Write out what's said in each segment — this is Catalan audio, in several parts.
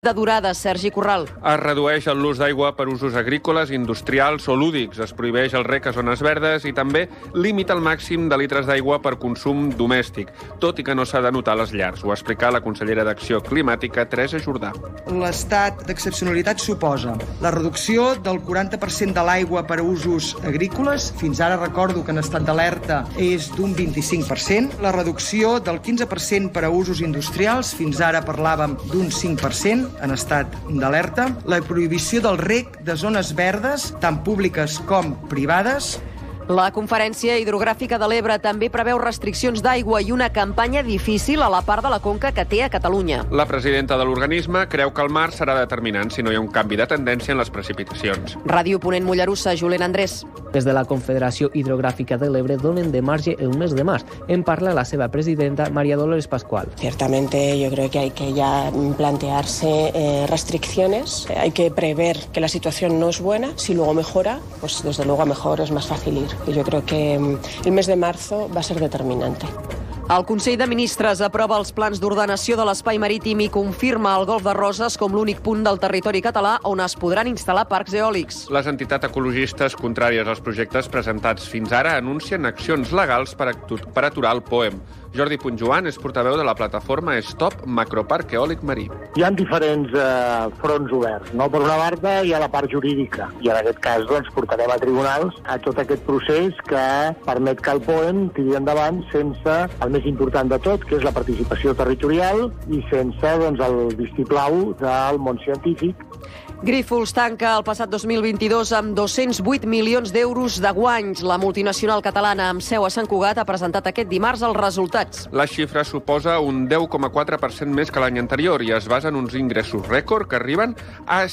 de durada, Sergi Corral. Es redueix l'ús d'aigua per usos agrícoles, industrials o lúdics. Es prohibeix el rec a zones verdes i també limita el màxim de litres d'aigua per consum domèstic, tot i que no s'ha de notar a les llars. Ho ha explicat la consellera d'Acció Climàtica, Teresa Jordà. L'estat d'excepcionalitat suposa la reducció del 40% de l'aigua per a usos agrícoles. Fins ara recordo que en estat d'alerta és d'un 25%. La reducció del 15% per a usos industrials. Fins ara parlàvem d'un 5%. En estat d'alerta, la prohibició del rec de zones verdes, tant públiques com privades. La Conferència Hidrogràfica de l'Ebre també preveu restriccions d'aigua i una campanya difícil a la part de la conca que té a Catalunya. La presidenta de l'organisme creu que el mar serà determinant si no hi ha un canvi de tendència en les precipitacions. Ràdio Ponent Mollerussa, Julen Andrés. Des de la Confederació Hidrogràfica de l'Ebre donen de marge el mes de març. En parla la seva presidenta, María Dolores Pascual. Ciertamente yo creo que hay que ya plantearse restricciones. Hay que prever que la situación no es buena. Si luego mejora, pues desde luego a mejor es más fácil ir. Y yo creo que el mes de marzo va a ser determinante. El Consell de Ministres aprova els plans d'ordenació de l'espai marítim i confirma el Golf de Roses com l'únic punt del territori català on es podran instal·lar parcs eòlics. Les entitats ecologistes contràries als projectes presentats fins ara anuncien accions legals per aturar el POEM. Jordi Puigjoan és portaveu de la plataforma Stop Macroparc Eòlic Marí. Hi ha diferents fronts oberts. No? Per una banda hi ha la part jurídica i en aquest cas portarem a tribunals a tot aquest procés que permet que el POEM tiri endavant sense el més important de tot, que és la participació territorial i sense el vistiplau del món científic. Grífols tanca el passat 2022 amb 208 milions d'euros de guanys. La multinacional catalana amb seu a Sant Cugat ha presentat aquest dimarts els resultats. La xifra suposa un 10,4% més que l'any anterior i es basa en uns ingressos rècord que arriben a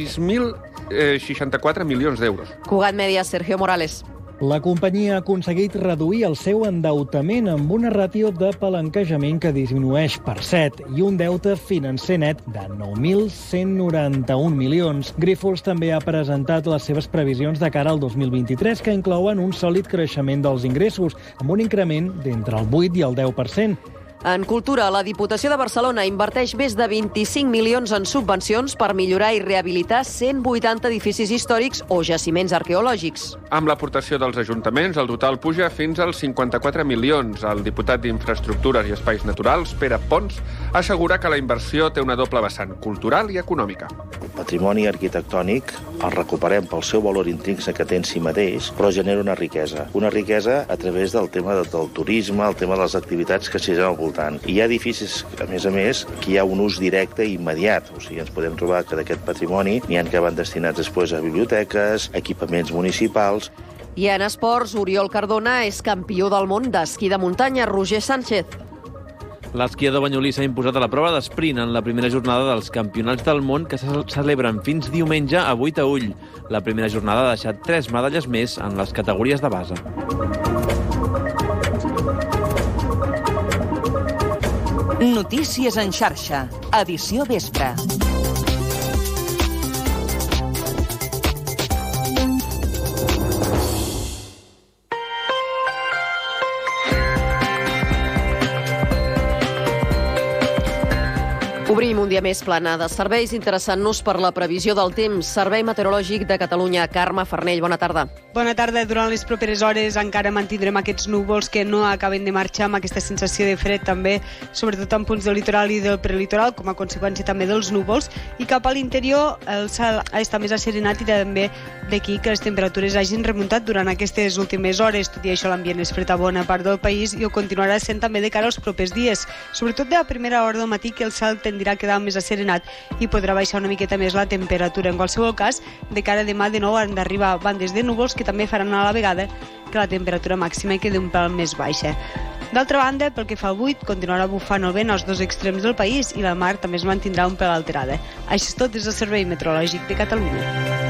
6.064 milions d'euros. Cugat Media, Sergio Morales. La companyia ha aconseguit reduir el seu endeutament amb una ràtio de palanquejament que disminueix per 7 i un deute financer net de 9.191 milions. Grífols també ha presentat les seves previsions de cara al 2023, que inclouen un sòlid creixement dels ingressos, amb un increment d'entre el 8 i el 10%. En cultura, la Diputació de Barcelona inverteix més de 25 milions en subvencions per millorar i rehabilitar 180 edificis històrics o jaciments arqueològics. Amb l'aportació dels ajuntaments, el total puja fins als 54 milions. El diputat d'Infraestructures i Espais Naturals, Pere Pons, assegura que la inversió té una doble vessant, cultural i econòmica. El patrimoni arquitectònic el recuperem pel seu valor intrínsec que té en si mateix, però genera una riquesa. Una riquesa a través del tema del turisme, el tema de les activitats que s'hi han al voltant. I hi ha edificis, a més, que hi ha un ús directe i immediat. O sigui, ens podem trobar que d'aquest patrimoni n'hi ha que van destinats després a biblioteques, equipaments municipals. I en esports, Oriol Cardona és campió del món d'esquí de muntanya. Roger Sánchez. L'esquiador banyolí s'ha imposat a la prova d'esprint en la primera jornada dels Campionats del món que se celebren fins diumenge a Boitaüll. La primera jornada ha deixat 3 medalles més en les categories de base. Notícies en xarxa, edició vespre. Obrim un dia més plana de serveis, interessant-nos per la previsió del temps. Servei Meteorològic de Catalunya. Carme Farnell, bona tarda. Bona tarda. Durant les properes hores encara mantindrem aquests núvols que no acaben de marxar, amb aquesta sensació de fred també, sobretot en punts del litoral i del prelitoral, com a conseqüència també dels núvols. I cap a l'interior el cel està més asserenat i també d'aquí que les temperatures hagin remuntat durant aquestes últimes hores. Tot i això, l'ambient és fred a bona part del país i ho continuarà sent també de cara als propers dies. Sobretot de la primera hora del matí, que el cel tendirà a quedar més asserenat i podrà baixar una miqueta més la temperatura. En qualsevol cas, de cara a demà de nou han d'arribar bandes de núvols que també faran a la vegada que la temperatura màxima quedi un pèl més baixa. D'altra banda, pel que fa al buit, continuarà bufant el vent als dos extrems del país i la mar també es mantindrà un pèl alterada. Això és tot des del Servei Meteorològic de Catalunya.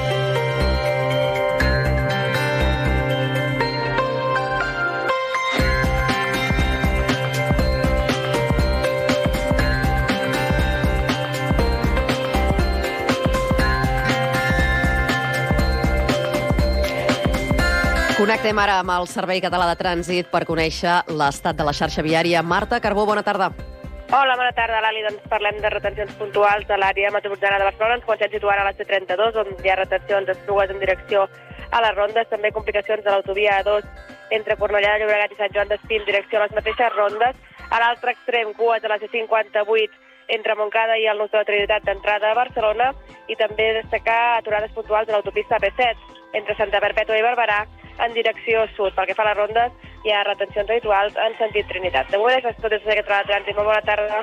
Connectem ara amb el Servei Català de Trànsit per conèixer l'estat de la xarxa viària. Marta Carbó, bona tarda. Hola, bona tarda, Lali. Doncs parlem de retencions puntuals de l'àrea metropolitana de Barcelona. Ens comencem situant a la C32, on hi ha retencions esplugues en direcció a les rondes, també complicacions de l'autovia A2 entre Cornellà de Llobregat i Sant Joan d'Espí en direcció a les mateixes rondes. A l'altre extrem, cues a la C58 entre Montcada i el nus de la Trinitat d'entrada a Barcelona, i també destacar aturades puntuals de l'autopista AP7 entre Santa Perpètua i Barberà en direcció sud. Pel que fa a les rondes, hi ha retencions habituals en sentit Trinitat. De moment, això és tot des d'aquest tram de trànsit. Molt bona tarda.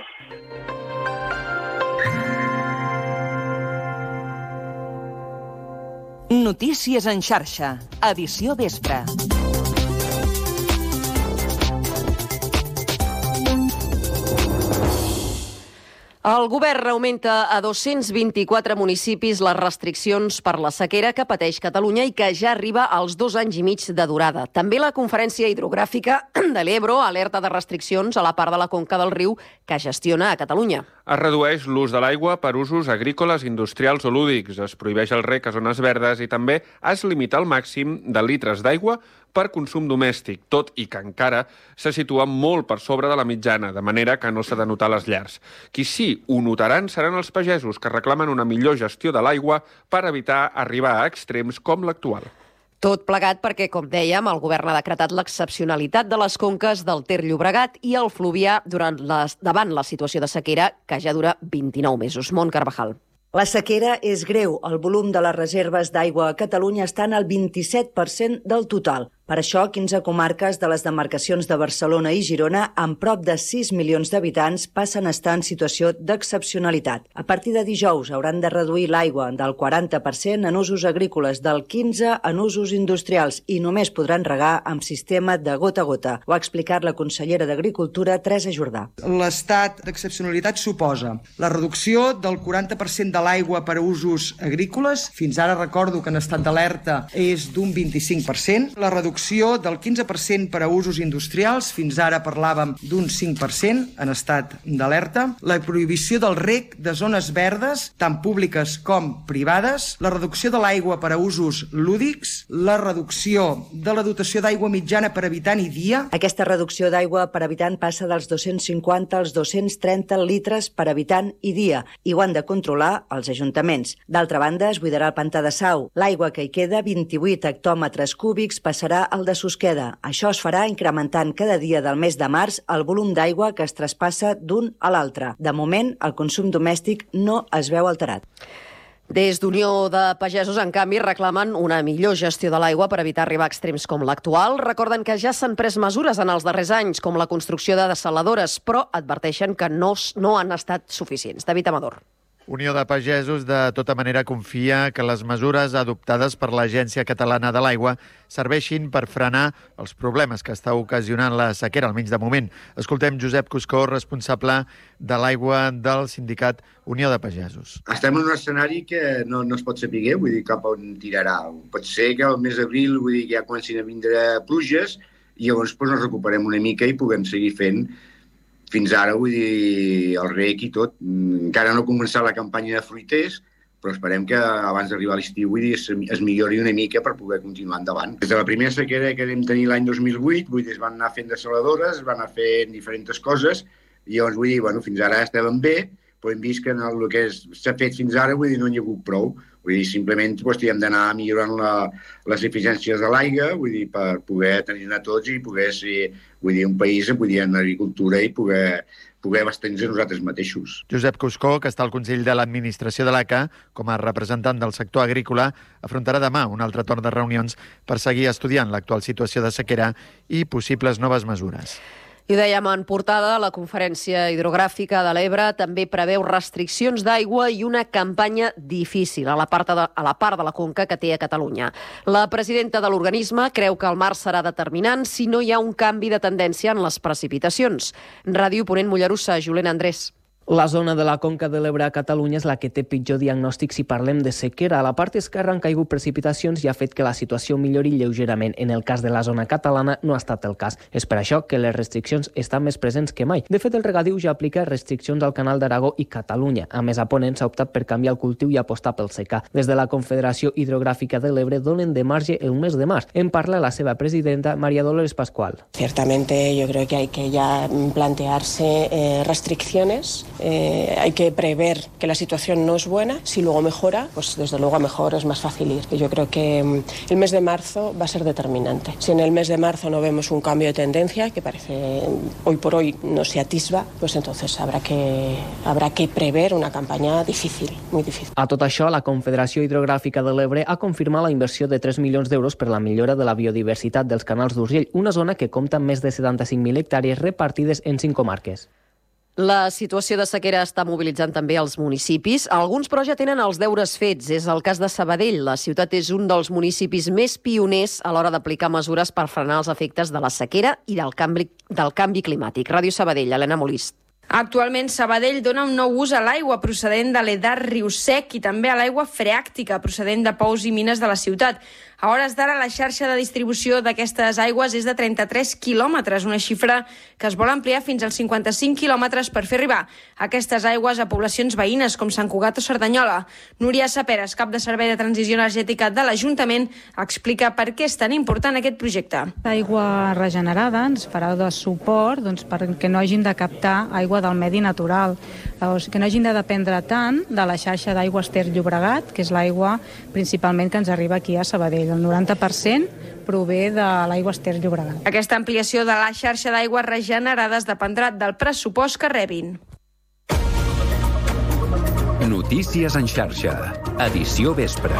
Notícies en xarxa. Edició vespre. El govern augmenta a 224 municipis les restriccions per la sequera que pateix Catalunya i que ja arriba als 2 anys i mig de durada. També la Conferència Hidrogràfica de l'Ebro alerta de restriccions a la part de la conca del riu que gestiona a Catalunya. Es redueix l'ús de l'aigua per usos agrícoles, industrials o lúdics, es prohibeix el rec a zones verdes i també es limita el màxim de litres d'aigua per consum domèstic, tot i que encara se situa molt per sobre de la mitjana, de manera que no s'ha de notar a les llars. Qui sí ho notaran seran els pagesos, que reclamen una millor gestió de l'aigua per evitar arribar a extrems com l'actual. Tot plegat perquè, com dèiem, el govern ha decretat l'excepcionalitat de les conques del Ter Llobregat i el Fluvià davant la situació de sequera que ja dura 29 mesos. Mont Carvajal. La sequera és greu. El volum de les reserves d'aigua a Catalunya estan al 27% del total. Per això, 15 comarques de les demarcacions de Barcelona i Girona, amb prop de 6 milions d'habitants, passen a estar en situació d'excepcionalitat. A partir de dijous hauran de reduir l'aigua del 40% en usos agrícoles, del 15% en usos industrials i només podran regar amb sistema de gota a gota. Ho ha explicat la consellera d'Agricultura, Teresa Jordà. L'estat d'excepcionalitat suposa la reducció del 40% de l'aigua per a usos agrícoles. Fins ara recordo que en estat d'alerta és d'un 25%. La reducció del 15% per a usos industrials, fins ara parlàvem d'un 5% en estat d'alerta, la prohibició del rec de zones verdes, tant públiques com privades, la reducció de l'aigua per a usos lúdics, la reducció de la dotació d'aigua mitjana per habitant i dia. Aquesta reducció d'aigua per habitant passa dels 250 als 230 litres per habitant i dia, i ho han de controlar els ajuntaments. D'altra banda, es buidarà el pantà de Sau. L'aigua que hi queda, 28 hectòmetres cúbics, passarà al de Susqueda. Això es farà incrementant cada dia del mes de març el volum d'aigua que es traspassa d'un a l'altre. De moment, el consum domèstic no es veu alterat. Des d'Unió de Pagesos, en canvi, reclamen una millor gestió de l'aigua per evitar arribar a extrems com l'actual. Recorden que ja s'han pres mesures en els darrers anys, com la construcció de dessaladores, però adverteixen que no han estat suficients. David Amador. Unió de Pagesos, de tota manera, confia que les mesures adoptades per l'Agència Catalana de l'Aigua serveixin per frenar els problemes que està ocasionant la sequera, almenys de moment. Escoltem Josep Cuscó, responsable de l'aigua del sindicat Unió de Pagesos. Estem en un escenari que no es pot saber, vull dir, cap on tirarà. Pot ser que al mes d'abril, vull dir, ja comencin a vindre pluges i llavors ens recuperem una mica i puguem seguir fent. Fins ara, vull dir, el rec i tot. Encara no ha començat la campanya de fruiters, però esperem que abans d'arribar a l'estiu, vull dir, es millori una mica per poder continuar endavant. Des de la primera sequera que vam tenir l'any 2008, vull dir, es van anar fent dessaladores, es van anar fent diferents coses, i llavors, vull dir, fins ara estàvem bé, però hem vist que en el que s'ha fet fins ara, vull dir, no n'hi ha hagut prou. Vull dir, simplement hem d'anar millorant les eficiències de l'aigua, vull dir, per poder tenir-ne tots i poder ser, vull dir, un país, vull dir, en agricultura i poder abasteir-nos nosaltres mateixos. Josep Cuscó, que està al Consell de l'Administració de l'ACA, com a representant del sector agrícola, afrontarà demà un altre torn de reunions per seguir estudiant l'actual situació de sequera i possibles noves mesures. I ho dèiem en portada, la Conferència Hidrogràfica de l'Ebre també preveu restriccions d'aigua i una campanya difícil a la part de la conca que té a Catalunya. La presidenta de l'organisme creu que el març serà determinant si no hi ha un canvi de tendència en les precipitacions. Ràdio Ponent Mollerussa, Julián Andrés. La zona de la Conca de l'Ebre a Catalunya és la que té pitjor diagnòstic si parlem de sequera. A la part esquerra han caigut precipitacions i ha fet que la situació millori lleugerament. En el cas de la zona catalana no ha estat el cas. És per això que les restriccions estan més presents que mai. De fet, el regadiu ja aplica restriccions al Canal d'Aragó i Catalunya. A més, a Ponent s'ha optat per canviar el cultiu i apostar pel secà. Des de la Confederació Hidrogràfica de l'Ebre donen de marge el mes de març. En parla la seva presidenta, María Dolores Pascual. Ciertamente yo creo que hay que ya plantearse restricciones. Hay que prever que la situación no es buena. Si luego mejora, pues desde luego a mejor es más fácil ir. Yo creo que el mes de marzo va a ser determinante. Si en el mes de marzo no vemos un cambio de tendencia, que parece hoy por hoy no se atisba, pues entonces habrá que prever una campaña difícil, muy difícil. A tot això, la Confederació Hidrogràfica de l'Ebre ha confirmat la inversió de 3 milions d'euros per la millora de la biodiversitat dels canals d'Urgell, una zona que compta amb més de 75.000 hectàrees repartides en 5 comarques. La situació de sequera està mobilitzant també els municipis. Alguns, però, ja tenen els deures fets. És el cas de Sabadell. La ciutat és un dels municipis més pioners a l'hora d'aplicar mesures per frenar els efectes de la sequera i del canvi climàtic. Ràdio Sabadell, Helena Molist. Actualment, Sabadell dona un nou ús a l'aigua procedent de l'Edar Riu Sec i també a l'aigua freàctica procedent de pous i mines de la ciutat. A hores d'ara, la xarxa de distribució d'aquestes aigües és de 33 quilòmetres, una xifra que es vol ampliar fins als 55 quilòmetres per fer arribar aquestes aigües a poblacions veïnes com Sant Cugat o Cerdanyola. Núria Saperes, cap de Servei de Transició Energètica de l'Ajuntament, explica per què és tan important aquest projecte. L'aigua regenerada ens farà de suport perquè no hagin de captar aigua del medi natural, que no hagin de dependre tant de la xarxa d'aigües Ter Llobregat, que és l'aigua principalment que ens arriba aquí a Sabadell. El 90% prové de l'aigua Ter Llobregat. Aquesta ampliació de la xarxa d'aigües regenerades dependrà del pressupost que rebin. Notícies en xarxa. Edició vespre.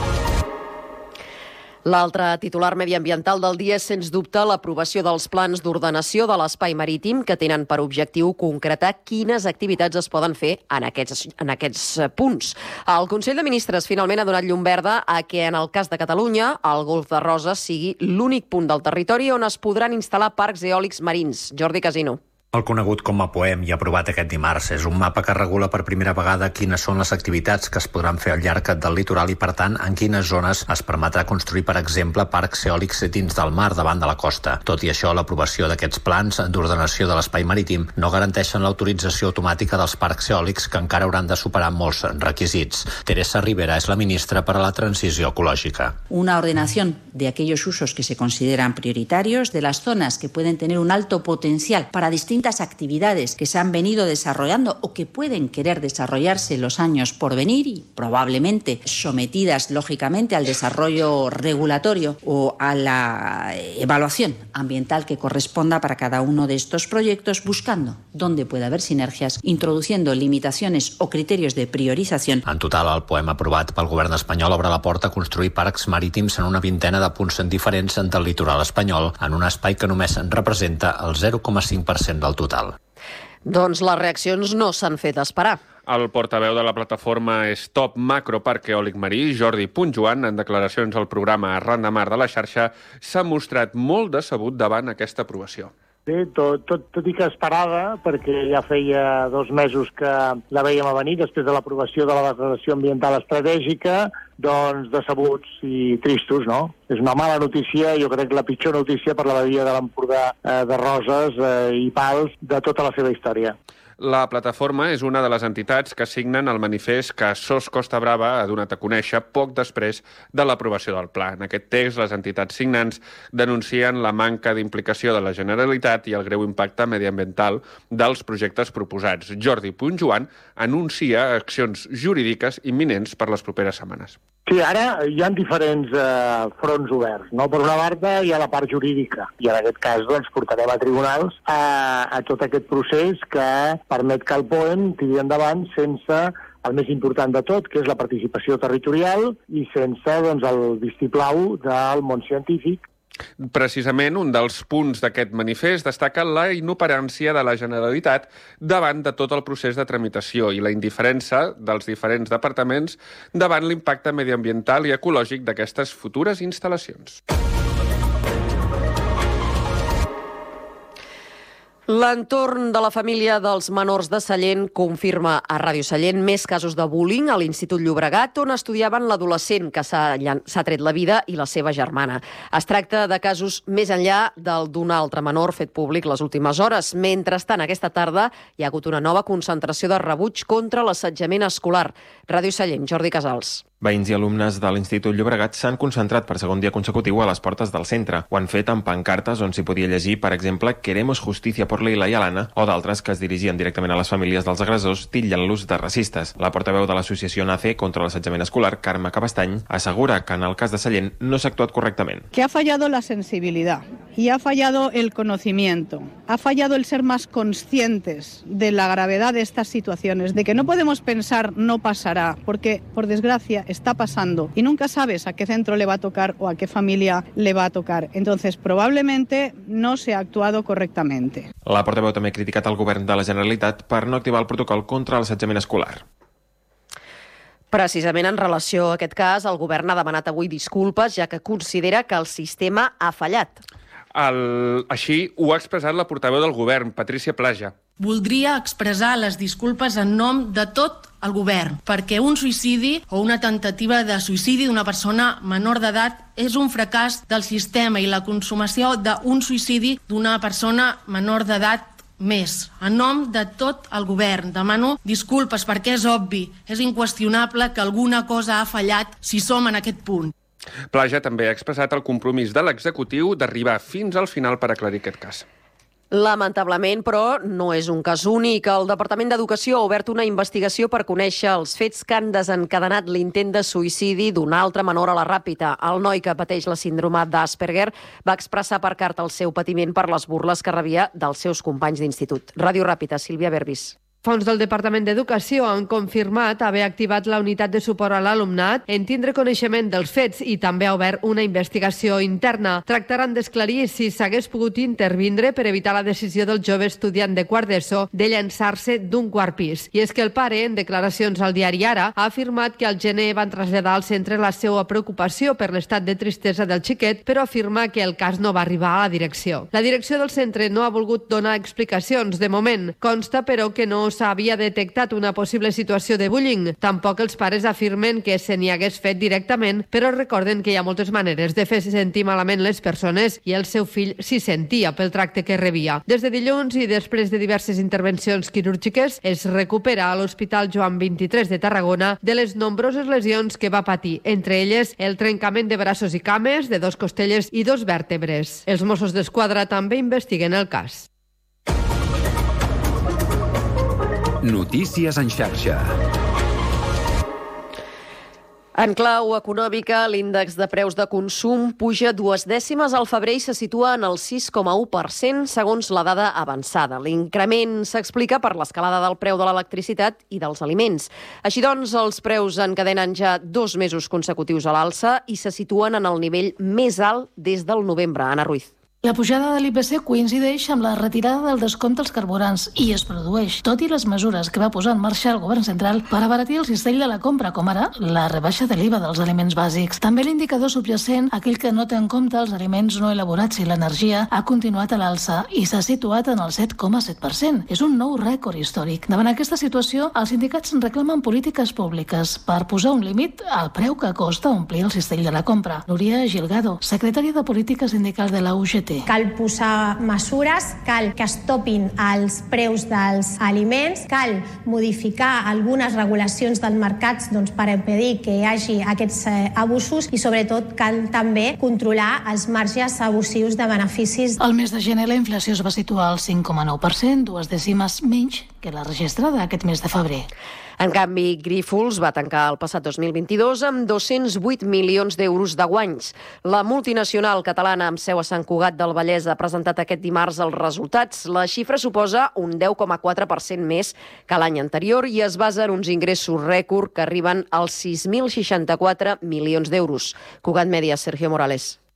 L'altre titular mediambiental del dia és, sens dubte, l'aprovació dels plans d'ordenació de l'espai marítim que tenen per objectiu concretar quines activitats es poden fer en aquests punts. El Consell de Ministres finalment ha donat llum verda a que, en el cas de Catalunya, el Golf de Roses sigui l'únic punt del territori on es podran instal·lar parcs eòlics marins. Jordi Casino. El conegut com a POEM i aprovat aquest dimarts és un mapa que regula per primera vegada quines són les activitats que es podran fer al llarg del litoral i, per tant, en quines zones es permetrà construir, per exemple, parcs eòlics dins del mar davant de la costa. Tot i això, l'aprovació d'aquests plans d'ordenació de l'espai marítim no garanteixen l'autorització automàtica dels parcs eòlics, que encara hauran de superar molts requisits. Teresa Rivera és la ministra per a la transició ecològica. Una ordenación de aquellos usos que se consideran prioritarios, de las zonas que pueden tener un alto potencial para distintas actividades que se han venido desarrollando o que pueden querer desarrollarse en los años por venir y probablemente sometidas, lógicamente, al desarrollo regulatorio o a la evaluación ambiental que corresponda para cada uno de estos proyectos, buscando dónde puede haber sinergias, introduciendo limitaciones o criterios de priorización. En total, el POEM aprovat pel govern espanyol obre la porta a construir parcs marítims en una vintena de punts diferents del litoral espanyol, en un espai que només representa el 0,5% del total. Doncs les reaccions no s'han fet esperar. El portaveu de la plataforma Stop Macroparc Eòlic Marí, Jordi Puntjoan, en declaracions al programa Arran de Mar de la xarxa, s'ha mostrat molt decebut davant aquesta aprovació. Sí, tot i que esperada, perquè ja feia 2 mesos que la vèiem a venir, després de l'aprovació de la declaració ambiental estratègica, doncs decebuts i tristos, no? És una mala notícia, jo crec que la pitjor notícia per la badia de l'Empordà de Roses i Pals de tota la seva història. La plataforma és una de les entitats que signen el manifest que SOS Costa Brava ha donat a conèixer poc després de l'aprovació del pla. En aquest text, les entitats signants denuncien la manca d'implicació de la Generalitat i el greu impacte mediambiental dels projectes proposats. Jordi Puntjoan anuncia accions jurídiques imminents per les properes setmanes. Sí, ara hi ha diferents fronts oberts, no? Per una banda hi ha la part jurídica, i en aquest cas doncs, portarem a tribunals a tot aquest procés que permet que el POEM tiri endavant sense el més important de tot, que és la participació territorial, i sense el vistiplau del món científic. Precisament, un dels punts d'aquest manifest destaca la inoperància de la Generalitat davant de tot el procés de tramitació i la indiferència dels diferents departaments davant l'impacte mediambiental i ecològic d'aquestes futures instal·lacions. L'entorn de la família dels menors de Sallent confirma a Ràdio Sallent més casos de bullying a l'Institut Llobregat, on estudiaven l'adolescent que s'ha tret la vida i la seva germana. Es tracta de casos més enllà del d'un altre menor fet públic les últimes hores. Mentrestant, aquesta tarda hi ha hagut una nova concentració de rebuig contra l'assetjament escolar. Ràdio Sallent, Jordi Casals. Veïns i alumnes de l'Institut Llobregat s'han concentrat per segon dia consecutiu a les portes del centre. Ho han fet amb pancartes on s'hi podia llegir, per exemple, «Queremos justicia por Leila y Alana», o d'altres que es dirigien directament a les famílies dels agressors, titllant-los de racistes. La portaveu de l'associació NACE contra l'assetjament escolar, Carme Cabestany, assegura que en el cas de Sallent no s'ha actuat correctament. Que ha fallado la sensibilidad y ha fallado el conocimiento, ha fallado el ser más conscientes de la gravedad de estas situaciones, de que no podemos pensar no pasará, porque, por desgracia, está pasando y nunca sabes a qué centro le va a tocar o a qué familia le va a tocar. Entonces, probablemente no se ha actuado correctamente. La portaveu també ha criticat el govern de la Generalitat per no activar el protocol contra l'assetjament escolar. Precisament en relació a aquest cas, el govern ha demanat avui disculpes, ja que considera que el sistema ha fallat. Així ho ha expressat la portaveu del govern, Patrícia Plaja. Voldria expressar les disculpes en nom de tot el govern, perquè un suïcidi o una tentativa de suïcidi d'una persona menor d'edat és un fracàs del sistema i la consumació d'un suïcidi d'una persona menor d'edat més. En nom de tot el govern demano disculpes perquè és obvi, és inqüestionable que alguna cosa ha fallat si som en aquest punt. Plaja també ha expressat el compromís de l'executiu d'arribar fins al final per aclarir aquest cas. Lamentablement, però, no és un cas únic. El Departament d'Educació ha obert una investigació per conèixer els fets que han desencadenat l'intent de suïcidi d'un altre menor a la Ràpita. El noi que pateix la síndrome d'Asperger va expressar per carta el seu patiment per les burles que rebia dels seus companys d'institut. Ràdio Ràpita, Sílvia Berbis. Fons del Departament d'Educació han confirmat haver activat la unitat de suport a l'alumnat en tindre coneixement dels fets i també ha obert una investigació interna. Tractaran d'esclarir si s'hagués pogut intervindre per evitar la decisió del jove estudiant de quart d'ESO de llançar-se d'un quart pis. I és que el pare, en declaracions al diari Ara, ha afirmat que al gener van traslladar al centre la seva preocupació per l'estat de tristesa del xiquet, però afirma que el cas no va arribar a la direcció. La direcció del centre no ha volgut donar explicacions de moment. Consta, però, que no s'havia detectat una possible situació de bullying. Tampoc els pares afirmen que se n'hi hagués fet directament, però recorden que hi ha moltes maneres de fer sentir malament les persones i el seu fill s'hi sentia pel tracte que rebia. Des de dilluns i després de diverses intervencions quirúrgiques, es recupera a l'Hospital Joan 23 de Tarragona de les nombroses lesions que va patir, entre elles el trencament de braços i cames, de 2 costelles i 2 vèrtebres. Els Mossos d'Esquadra també investiguen el cas. Notícies en xarxa. En clau econòmica, l'índex de preus de consum puja 2 dècimes al febrer i se situa en el 6,1% segons la dada avançada. L'increment s'explica per l'escalada del preu de l'electricitat i dels aliments. Així doncs, els preus encadenen ja 2 mesos consecutius a l'alça i se situen en el nivell més alt des del novembre. Anna Ruiz. La pujada de l'IPC coincideix amb la retirada del descompte als carburants i es produeix, tot i les mesures que va posar en marxa el govern central per abaratir el cistell de la compra, com ara la rebaixa de l'IVA dels aliments bàsics. També l'indicador subjacent, aquell que no té en compte els aliments no elaborats i l'energia, ha continuat a l'alça i s'ha situat en el 7,7%. És un nou rècord històric. Davant aquesta situació, els sindicats reclamen polítiques públiques per posar un límit al preu que costa omplir el cistell de la compra. Núria Gilgado, secretària de Política Sindical de la UGT. Cal posar mesures, cal que es topin els preus dels aliments, cal modificar algunes regulacions dels mercats per impedir que hi hagi aquests abusos i sobretot cal també controlar els marges abusius de beneficis. Al mes de gener la inflació es va situar al 5,9%, 2 dècimes menys que la registrada aquest mes de febrer. En canvi, Grífols va tancar el passat 2022 amb 208 milions d'euros de guanys. La multinacional catalana amb seu a Sant Cugat del Vallès ha presentat aquest dimarts els resultats. La xifra suposa un 10,4% més que l'any anterior i es basa en uns ingressos rècord que arriben als 6.064 milions d'euros. Cugat Mèdia, Sergio Morales.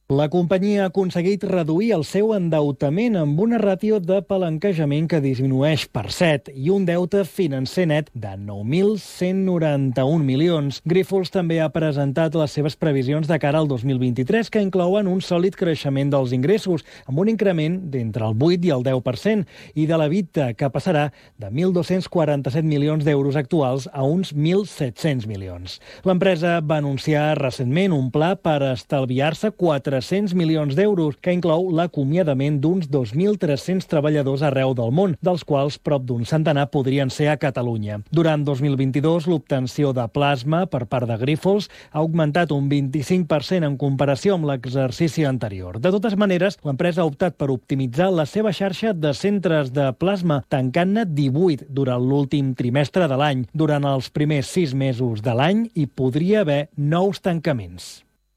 La companyia ha aconseguit reduir el seu endeutament amb una ràtio de palanquejament que disminueix per 7 i un deute financer net de 9.191 milions. Grifols també ha presentat les seves previsions de cara al 2023, que inclouen un sòlid creixement dels ingressos, amb un increment d'entre el 8 i el 10%, i de l'EBITDA, que passarà de 1.247 milions d'euros actuals a uns 1.700 milions. L'empresa va anunciar recentment un pla per estalviar-se 400 milions d'euros, que inclou l'acomiadament d'uns 2.300 treballadors arreu del món, dels quals prop d'un centenar podrien ser a Catalunya. Durant 2022, l'obtenció de plasma per part de Grifols ha augmentat un 25% en comparació amb l'exercici anterior. De totes maneres, l'empresa ha optat per optimitzar la seva xarxa de centres de plasma, tancant-ne 18 durant l'últim trimestre de l'any. Durant els primers 6 mesos de l'any hi podria haver nous tancaments.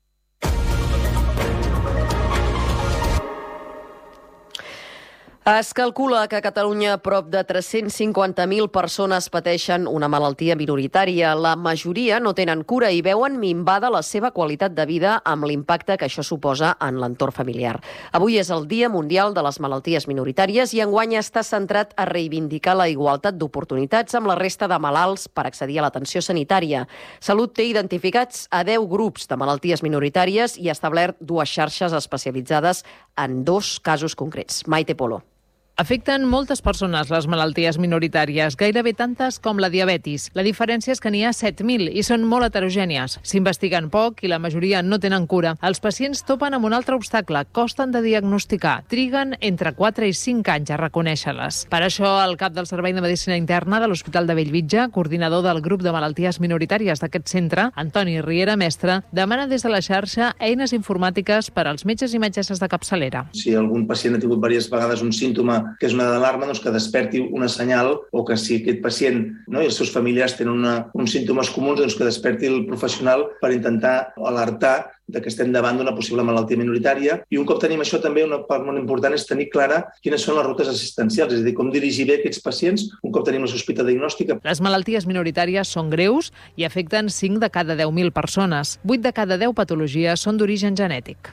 Es calcula que a Catalunya prop de 350.000 persones pateixen una malaltia minoritària. La majoria no tenen cura i veuen minvada la seva qualitat de vida amb l'impacte que això suposa en l'entorn familiar. Avui és el Dia Mundial de les Malalties Minoritàries i enguany està centrat a reivindicar la igualtat d'oportunitats amb la resta de malalts per accedir a l'atenció sanitària. Salut té identificats a 10 grups de malalties minoritàries i ha establert 2 xarxes especialitzades en 2 casos concrets. Maite Polo. Afecten moltes persones les malalties minoritàries, gairebé tantes com la diabetis. La diferència és que n'hi ha 7.000 i són molt heterogènies. S'investiguen poc i la majoria no tenen cura. Els pacients topen amb un altre obstacle, costen de diagnosticar. Triguen entre 4 i 5 anys a reconèixer-les. Per això, el cap del Servei de Medicina Interna de l'Hospital de Bellvitge, coordinador del grup de malalties minoritàries d'aquest centre, Antoni Riera Mestre, demana des de la xarxa eines informàtiques per als metges i metgesses de capçalera. Si algun pacient ha tingut diverses vegades un símptoma que és una d'alarma, doncs que desperti una senyal, o que si aquest pacient i els seus familiars tenen uns símptomes comuns, doncs que desperti el professional per intentar alertar de que estem davant d'una possible malaltia minoritària. I un cop tenim això, també una part molt important és tenir clara quines són les rutes assistencials, és a dir, com dirigir bé aquests pacients un cop tenim la sospita diagnòstica. Les malalties minoritàries són greus i afecten 5 de cada 10.000 persones. 8 de cada 10 patologies són d'origen genètic.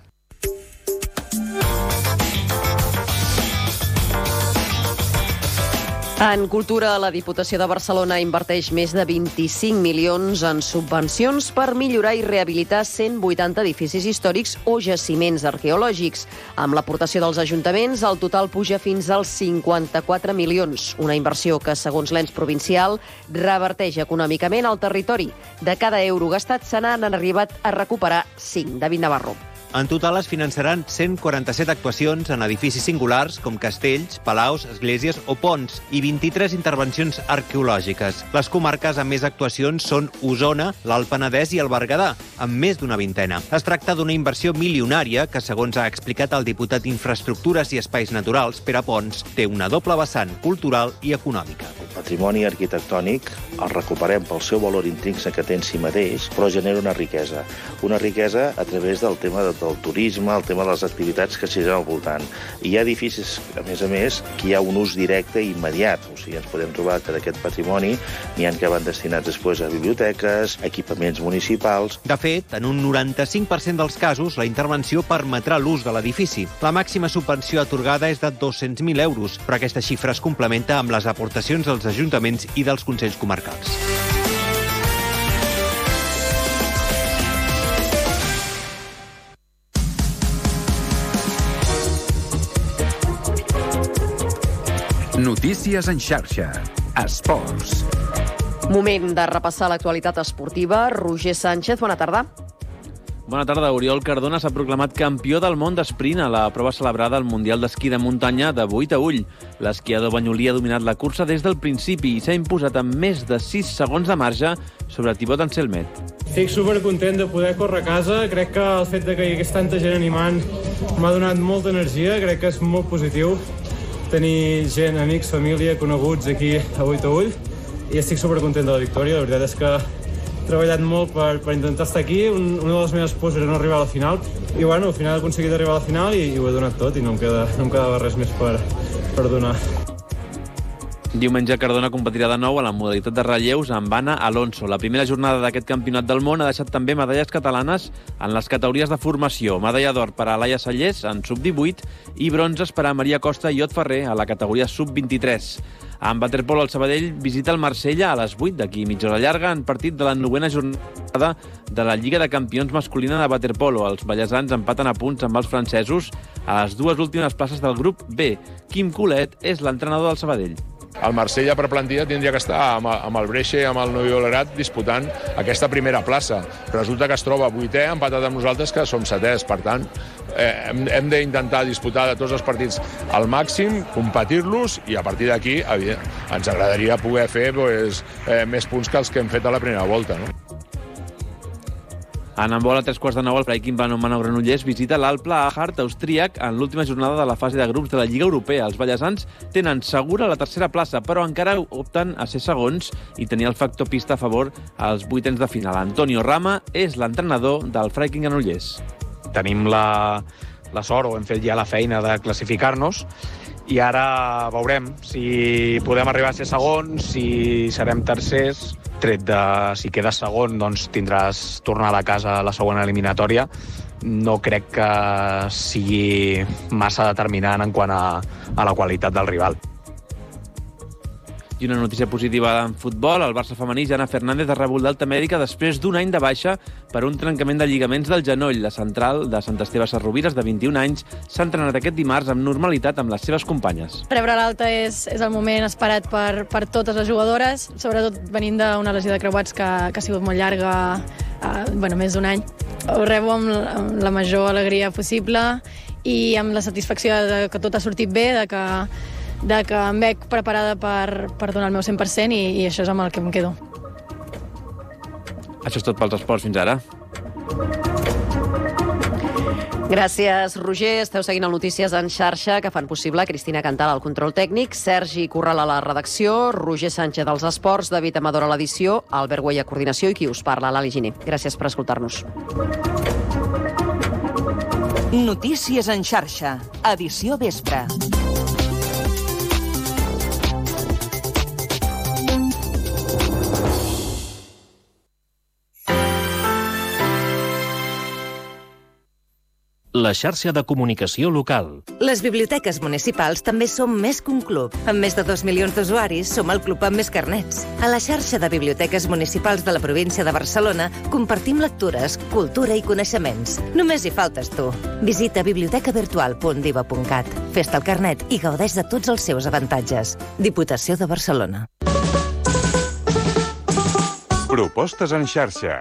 En cultura, la Diputació de Barcelona inverteix més de 25 milions en subvencions per millorar i rehabilitar 180 edificis històrics o jaciments arqueològics. Amb l'aportació dels ajuntaments, el total puja fins als 54 milions, una inversió que, segons l'ens provincial, reverteix econòmicament al territori. De cada euro gastat se n'han arribat a recuperar 5. David Navarro. En total es finançaran 147 actuacions en edificis singulars com castells, palaus, esglésies o ponts i 23 intervencions arqueològiques. Les comarques amb més actuacions són Osona, l'Alt Penedès i el Berguedà, amb més d'una vintena. Es tracta d'una inversió milionària que, segons ha explicat el diputat d'Infraestructures i Espais Naturals, Pere Pons, té una doble vessant cultural i econòmica. El patrimoni arquitectònic el recuperem pel seu valor intrínsec que té en si mateix, però genera una riquesa a través del tema del turisme, el tema de les activitats que s'hi giren al voltant. I hi ha edificis, a més, que hi ha un ús directe i immediat. O sigui, ens podem trobar que d'aquest patrimoni n'hi ha que van destinats després a biblioteques, equipaments municipals. De fet, en un 95% dels casos, la intervenció permetrà l'ús de l'edifici. La màxima subvenció atorgada és de 200.000 euros, però aquesta xifra es complementa amb les aportacions dels ajuntaments i dels consells comarcals. Notícies en xarxa. Esports. Moment de repassar l'actualitat esportiva. Roger Sánchez, bona tarda. Bona tarda. Oriol Cardona s'ha proclamat campió del món d'esprint a la prova celebrada al Mundial d'Esquí de Muntanya de Boí Taüll. L'esquiador banyolí ha dominat la cursa des del principi i s'ha imposat amb més de 6 segons de marge sobre Thibaut Anselmet. Estic supercontent de poder córrer a casa. Crec que el fet de que hi hagués tanta gent animant m'ha donat molta energia. Crec que és molt positiu tenir gent, amics, família, coneguts aquí a Boí Taüll i estic supercontent de la victòria. La veritat és que he treballat molt per intentar estar aquí. Una de les meves pors era no arribar a la final i bueno, al final he aconseguit arribar a la final i ho he donat tot i no em quedava res més per donar. Diumenge Cardona competirà de nou a la modalitat de relleus amb Anna Alonso. La primera jornada d'aquest campionat del món ha deixat també medalles catalanes en les categories de formació. Medalla d'or per a Laia Sallés en sub-18 i bronzes per a Maria Costa i Ot Ferrer a la categoria sub-23. En waterpolo, el Sabadell visita el Marsella a les 8 d'aquí mitja hora llarga en partit de la 9ª jornada de la Lliga de Campions masculina de waterpolo. Els ballesans empaten a punts amb els francesos a les dues últimes places del grup B. Quim Colet és l'entrenador del Sabadell. El Marsella per plantilla tindria que estar amb el Breixe i amb el Novi-Llobregat disputant aquesta primera plaça. Resulta que es troba 8è, empatat amb nosaltres, que som 7è. Per tant, hem d'intentar disputar de tots els partits al màxim, competir-los, i a partir d'aquí ens agradaria poder fer més punts que els que hem fet a la primera volta, no? En handbol, a 3:15, el Freiking Balonmano Granollers visita l'Alpla Hart austríac en l'última jornada de la fase de grups de la Lliga Europea. Els ballesans tenen segura la tercera plaça, però encara opten a ser segons i tenir el factor pista a favor als vuitens de final. Antonio Rama és l'entrenador del Freiking Granollers. Tenim la sort, o hem fet ja la feina de classificar-nos, i ara veurem si podem arribar a ser segons, si serem tercers. Tret de si quedes segon, doncs tindràs tornada a casa a la següent eliminatòria. No crec que sigui massa determinant en quant a la qualitat del rival. I una notícia positiva en futbol. El Barça femení, Jana Fernández, ha rebut l'alta mèdica després d'un any de baixa per un trencament de lligaments del genoll. La central de Sant Esteve Sesrovires, de 21 anys, s'ha entrenat aquest dimarts amb normalitat amb les seves companyes. Rebre l'alta és el moment esperat per totes les jugadores, sobretot venint d'una lesió de creuats que ha sigut molt llarga, més d'un any. Ho rebo amb la major alegria possible i amb la satisfacció de que tot ha sortit bé, de que em veig preparada per donar el meu 100% i això és amb el que em quedo. Això és tot pels esports fins ara. Gràcies, Roger. Esteu seguint el Notícies en xarxa, que fan possible Cristina Cantal al control tècnic, Sergi Corral a la redacció, Roger Sánchez als esports, David Amador a l'edició, Albert Güell a coordinació i qui us parla, Lali Giner. Gràcies per escoltar-nos. Notícies en xarxa, edició vespre. La xarxa de comunicació local. Les biblioteques municipals també som més que un club. Amb més de 2 milions d'usuaris, som el club amb més carnets. A la xarxa de biblioteques municipals de la província de Barcelona compartim lectures, cultura i coneixements. Només hi faltes tu. Visita bibliotecavirtual.diva.cat. Fes-te el carnet i gaudeix de tots els seus avantatges. Diputació de Barcelona. Propostes en xarxa.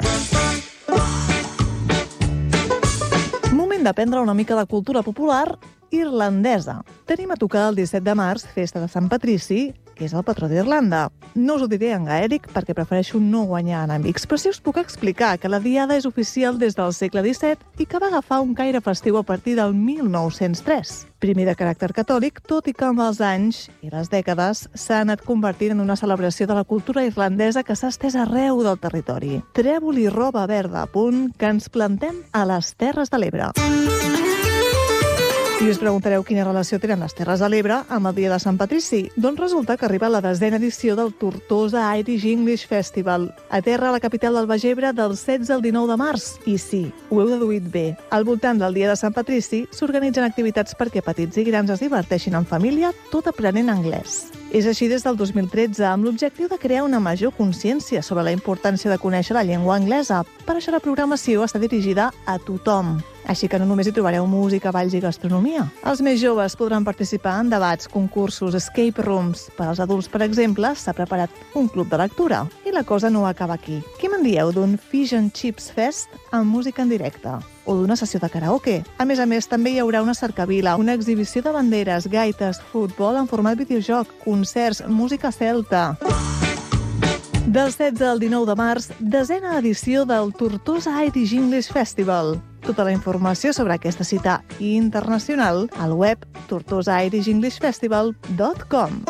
Moment d'aprendre una mica de cultura popular irlandesa. Tenim a tocar el 17 de març, festa de Sant Patrici, que és el patró d'Irlanda. No us ho diré en gaèlic perquè prefereixo no guanyar enemics, però sí us puc explicar que la diada és oficial des del segle XVII i que va agafar un caire festiu a partir del 1903. Primer de caràcter catòlic, tot i que amb els anys i les dècades s'ha anat convertint en una celebració de la cultura irlandesa que s'ha estès arreu del territori. Trèvol i roba verda a punt que ens plantem a les Terres de l'Ebre. I us preguntareu quina relació tenen les Terres de l'Ebre amb el dia de Sant Patrici. Doncs resulta que arriba la 10ª edició del Tortosa Irish English Festival. Aterra a la capital del Baix Ebre del 16 al 19 de març. I sí, ho heu deduït bé. Al voltant del dia de Sant Patrici s'organitzen activitats perquè petits i grans es diverteixin en família, tot aprenent anglès. És així des del 2013, amb l'objectiu de crear una major consciència sobre la importància de conèixer la llengua anglesa. Per això la programació està dirigida a tothom. Així que no només hi trobareu música, balls i gastronomia. Els més joves podran participar en debats, concursos, escape rooms. Per als adults, per exemple, s'ha preparat un club de lectura. I la cosa no acaba aquí. Què me'n dieu d'un Fish and Chips Fest amb música en directe? O d'una sessió de karaoke? A més, també hi haurà una cercavila, una exhibició de banderes, gaites, futbol en format videojoc, concerts, música celta. Del 16 al 19 de març, 10ª edició del Tortosa Irish English Festival. Tota la informació sobre aquesta cita internacional al web tortosairishenglishfestival.com.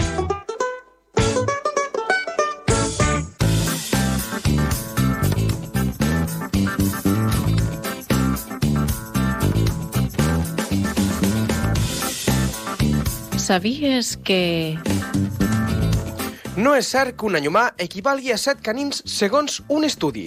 ¿Sabías que No és cert que un any humà equivalgui a 7 canins segons un estudi.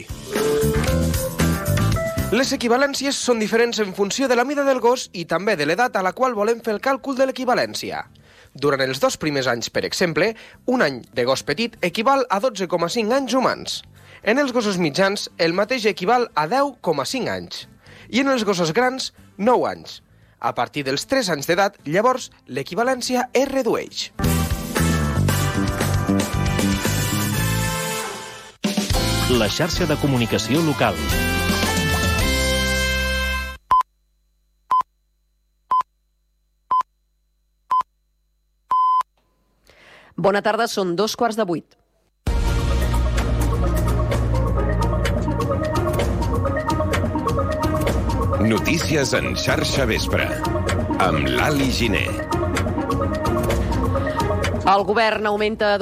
Les equivalències són diferents en funció de la mida del gos i també de l'edat a la qual volem fer el càlcul de l'equivalència. Durant els 2 primers anys, per exemple, un any de gos petit equival a 12,5 anys humans. En els gossos mitjans, el mateix equival a 10,5 anys. I en els gossos grans, 9 anys. A partir dels 3 anys d'edat, llavors, l'equivalència es redueix. La xarxa de comunicació local. Bona tarda, són 7:45. Notícies en xarxa vespre, amb Lali Giner. El govern augmenta a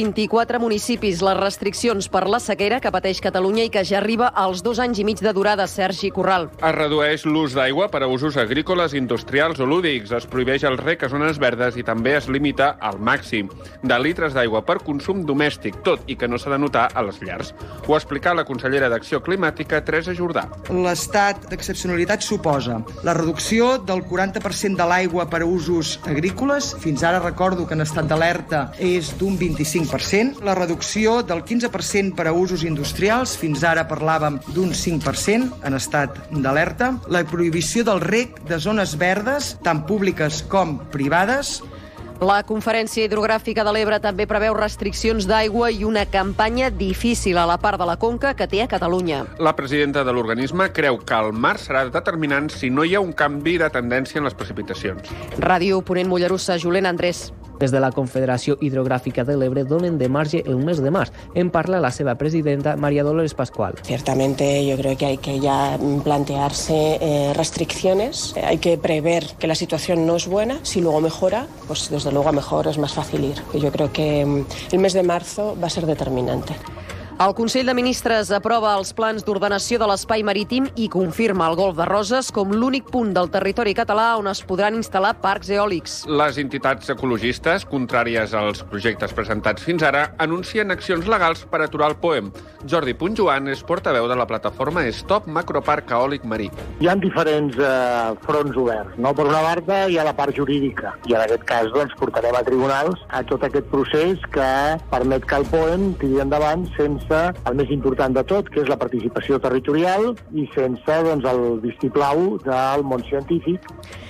224 municipis les restriccions per la sequera que pateix Catalunya i que ja arriba als 2 anys i mig de durada. Sergi Corral. Es redueix l'ús d'aigua per a usos agrícoles, industrials o lúdics. Es prohibeix el rec a zones verdes i també es limita al màxim de litres d'aigua per consum domèstic, tot i que no s'ha de notar a les llars. Ho ha explicat la consellera d'Acció Climàtica, Teresa Jordà. L'estat d'excepcionalitat suposa la reducció del 40% de l'aigua per a usos agrícoles. Fins ara recordo que en estat d'alerta és d'un 25%, la reducció del 15% per a usos industrials, fins ara parlàvem d'un 5% en estat d'alerta, la prohibició del rec de zones verdes, tant públiques com privades. La Conferència Hidrogràfica de l'Ebre també preveu restriccions d'aigua i una campanya difícil a la part de la conca que té a Catalunya. La presidenta de l'organisme creu que el mar serà determinant si no hi ha un canvi de tendència en les precipitacions. Ràdio Ponent Mollerussa, Julen Andrés. Des de la Confederació Hidrogràfica de l'Ebre donen de marge el mes de març. En parla la seva presidenta, María Dolores Pascual. Ciertamente yo creo que hay que ya plantearse restricciones. Hay que prever que la situación no es buena. Si luego mejora, pues desde luego a mejor es más fácil ir. Yo creo que el mes de marzo va a ser determinante. El Consell de Ministres aprova els plans d'ordenació de l'espai marítim i confirma el Golf de Roses com l'únic punt del territori català on es podran instal·lar parcs eòlics. Les entitats ecologistes, contràries als projectes presentats fins ara, anuncien accions legals per aturar el POEM. Jordi Puigjoan és portaveu de la plataforma Stop Macroparc Eòlic Marí. Hi ha diferents fronts oberts, no? Per una banda hi ha la part jurídica i en aquest cas portarem a tribunals a tot aquest procés que permet que el POEM tiri endavant sense el més important de tot, que és la participació territorial i sense el vistiplau del món científic.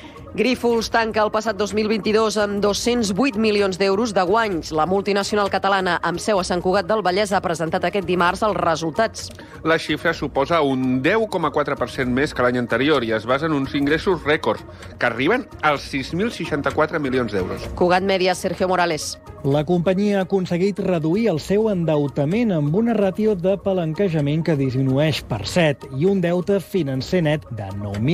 Grífols tanca el passat 2022 amb 208 milions d'euros de guanys. La multinacional catalana amb seu a Sant Cugat del Vallès ha presentat aquest dimarts els resultats. La xifra suposa un 10,4% més que l'any anterior i es basa en uns ingressos rècords, que arriben als 6.064 milions d'euros. Cugat Media, Sergio Morales. La companyia ha aconseguit reduir el seu endeutament amb una ràtio de palanquejament que disminueix per 7 i un deute financer net de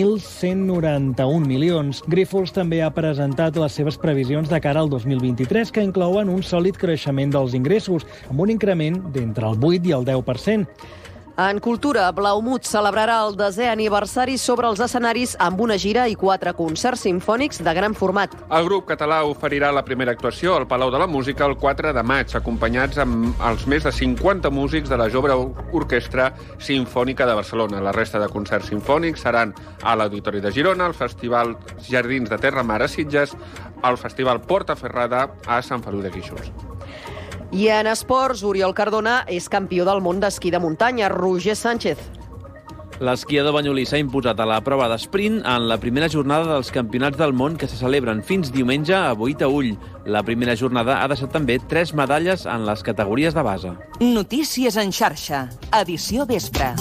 9.191 milions. Grífols també ha presentat les seves previsions de cara al 2023, que inclouen un sòlid creixement dels ingressos, amb un increment d'entre el 8 i el 10%. En cultura, Blaumut celebrarà el 10è aniversari sobre els escenaris amb una gira i 4 concerts simfònics de gran format. El grup català oferirà la primera actuació al Palau de la Música el 4 de maig, acompanyats amb els més de 50 músics de la Jove Orquestra Simfònica de Barcelona. La resta de concerts simfònics seran a l'Auditori de Girona, al Festival Jardins de Terra Mar a Sitges, al Festival Portaferrada a Sant Feliu de Guíxols. I en esports, Oriol Cardona és campió del món d'esquí de muntanya. Roger Sánchez. L'esquiador banyolí s'ha imposat a la prova d'esprint en la primera jornada dels Campionats del Món que se celebren fins diumenge a Boí-Taüll. La primera jornada ha deixat també 3 medalles en les categories de base. Notícies en xarxa. Edició vespre.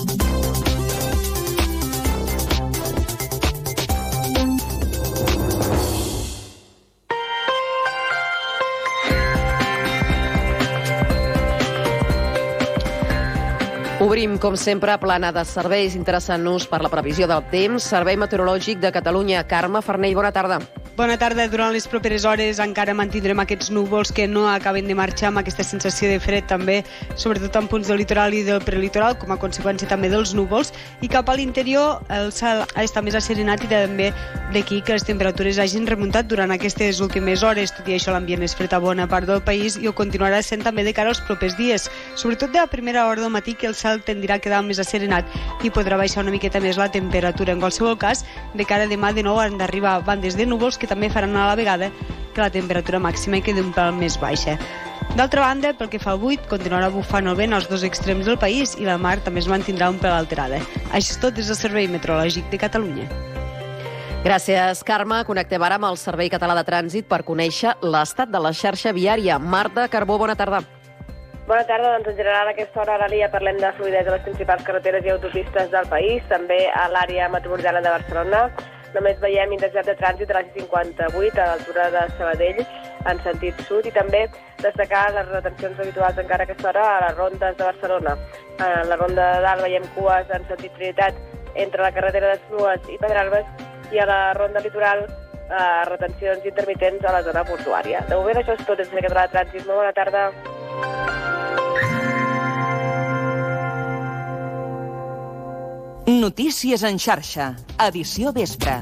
Obrim, com sempre, plana de serveis interessant-nos per la previsió del temps. Servei Meteorològic de Catalunya. Carme Farnell, bona tarda. Bona tarda. Durant les properes hores encara mantindrem aquests núvols que no acaben de marxar, amb aquesta sensació de fred també, sobretot en punts del litoral i del prelitoral, com a conseqüència també dels núvols, i cap a l'interior el cel ha estat més asserenat i també d'aquí que les temperatures hagin remuntat durant aquestes últimes hores. Tot i això, l'ambient és fred a bona part del país i ho continuarà sent també de cara als propers dies, sobretot de la primera hora del matí, que el cel tendirà a quedar més asserenat i podrà baixar una miqueta més la temperatura. En qualsevol cas, de cara a demà de nou han d'arribar bandes de núvols que també faran a la vegada que la temperatura màxima quedi un pèl més baixa. D'altra banda, pel que fa al buit, continuarà bufant el vent als dos extrems del país i la mar també es mantindrà un pèl alterada. Això és tot des del Servei Meteorològic de Catalunya. Gràcies, Carme. Connectem ara amb el Servei Català de Trànsit per conèixer l'estat de la xarxa viària. Marta Carbó, bona tarda. Bona tarda. Doncs en general a aquesta hora ja parlem de fluïdesa a les principals carreteres i autopistes del país, també a l'àrea metropolitana de Barcelona. Només veiem intensitat de trànsit a la C58 a l'altura de Sabadell en sentit sud i també destacar les retencions habituals encara a aquesta hora a les rondes de Barcelona. A la ronda de dalt veiem cues en sentit Trinitat entre la carretera d'Esplugues i Pedralbes i a la ronda litoral retencions intermitents a la zona portuària. De moment això és tot des del Català de Trànsit. Molt bona tarda. Notícies en xarxa, edició vespre.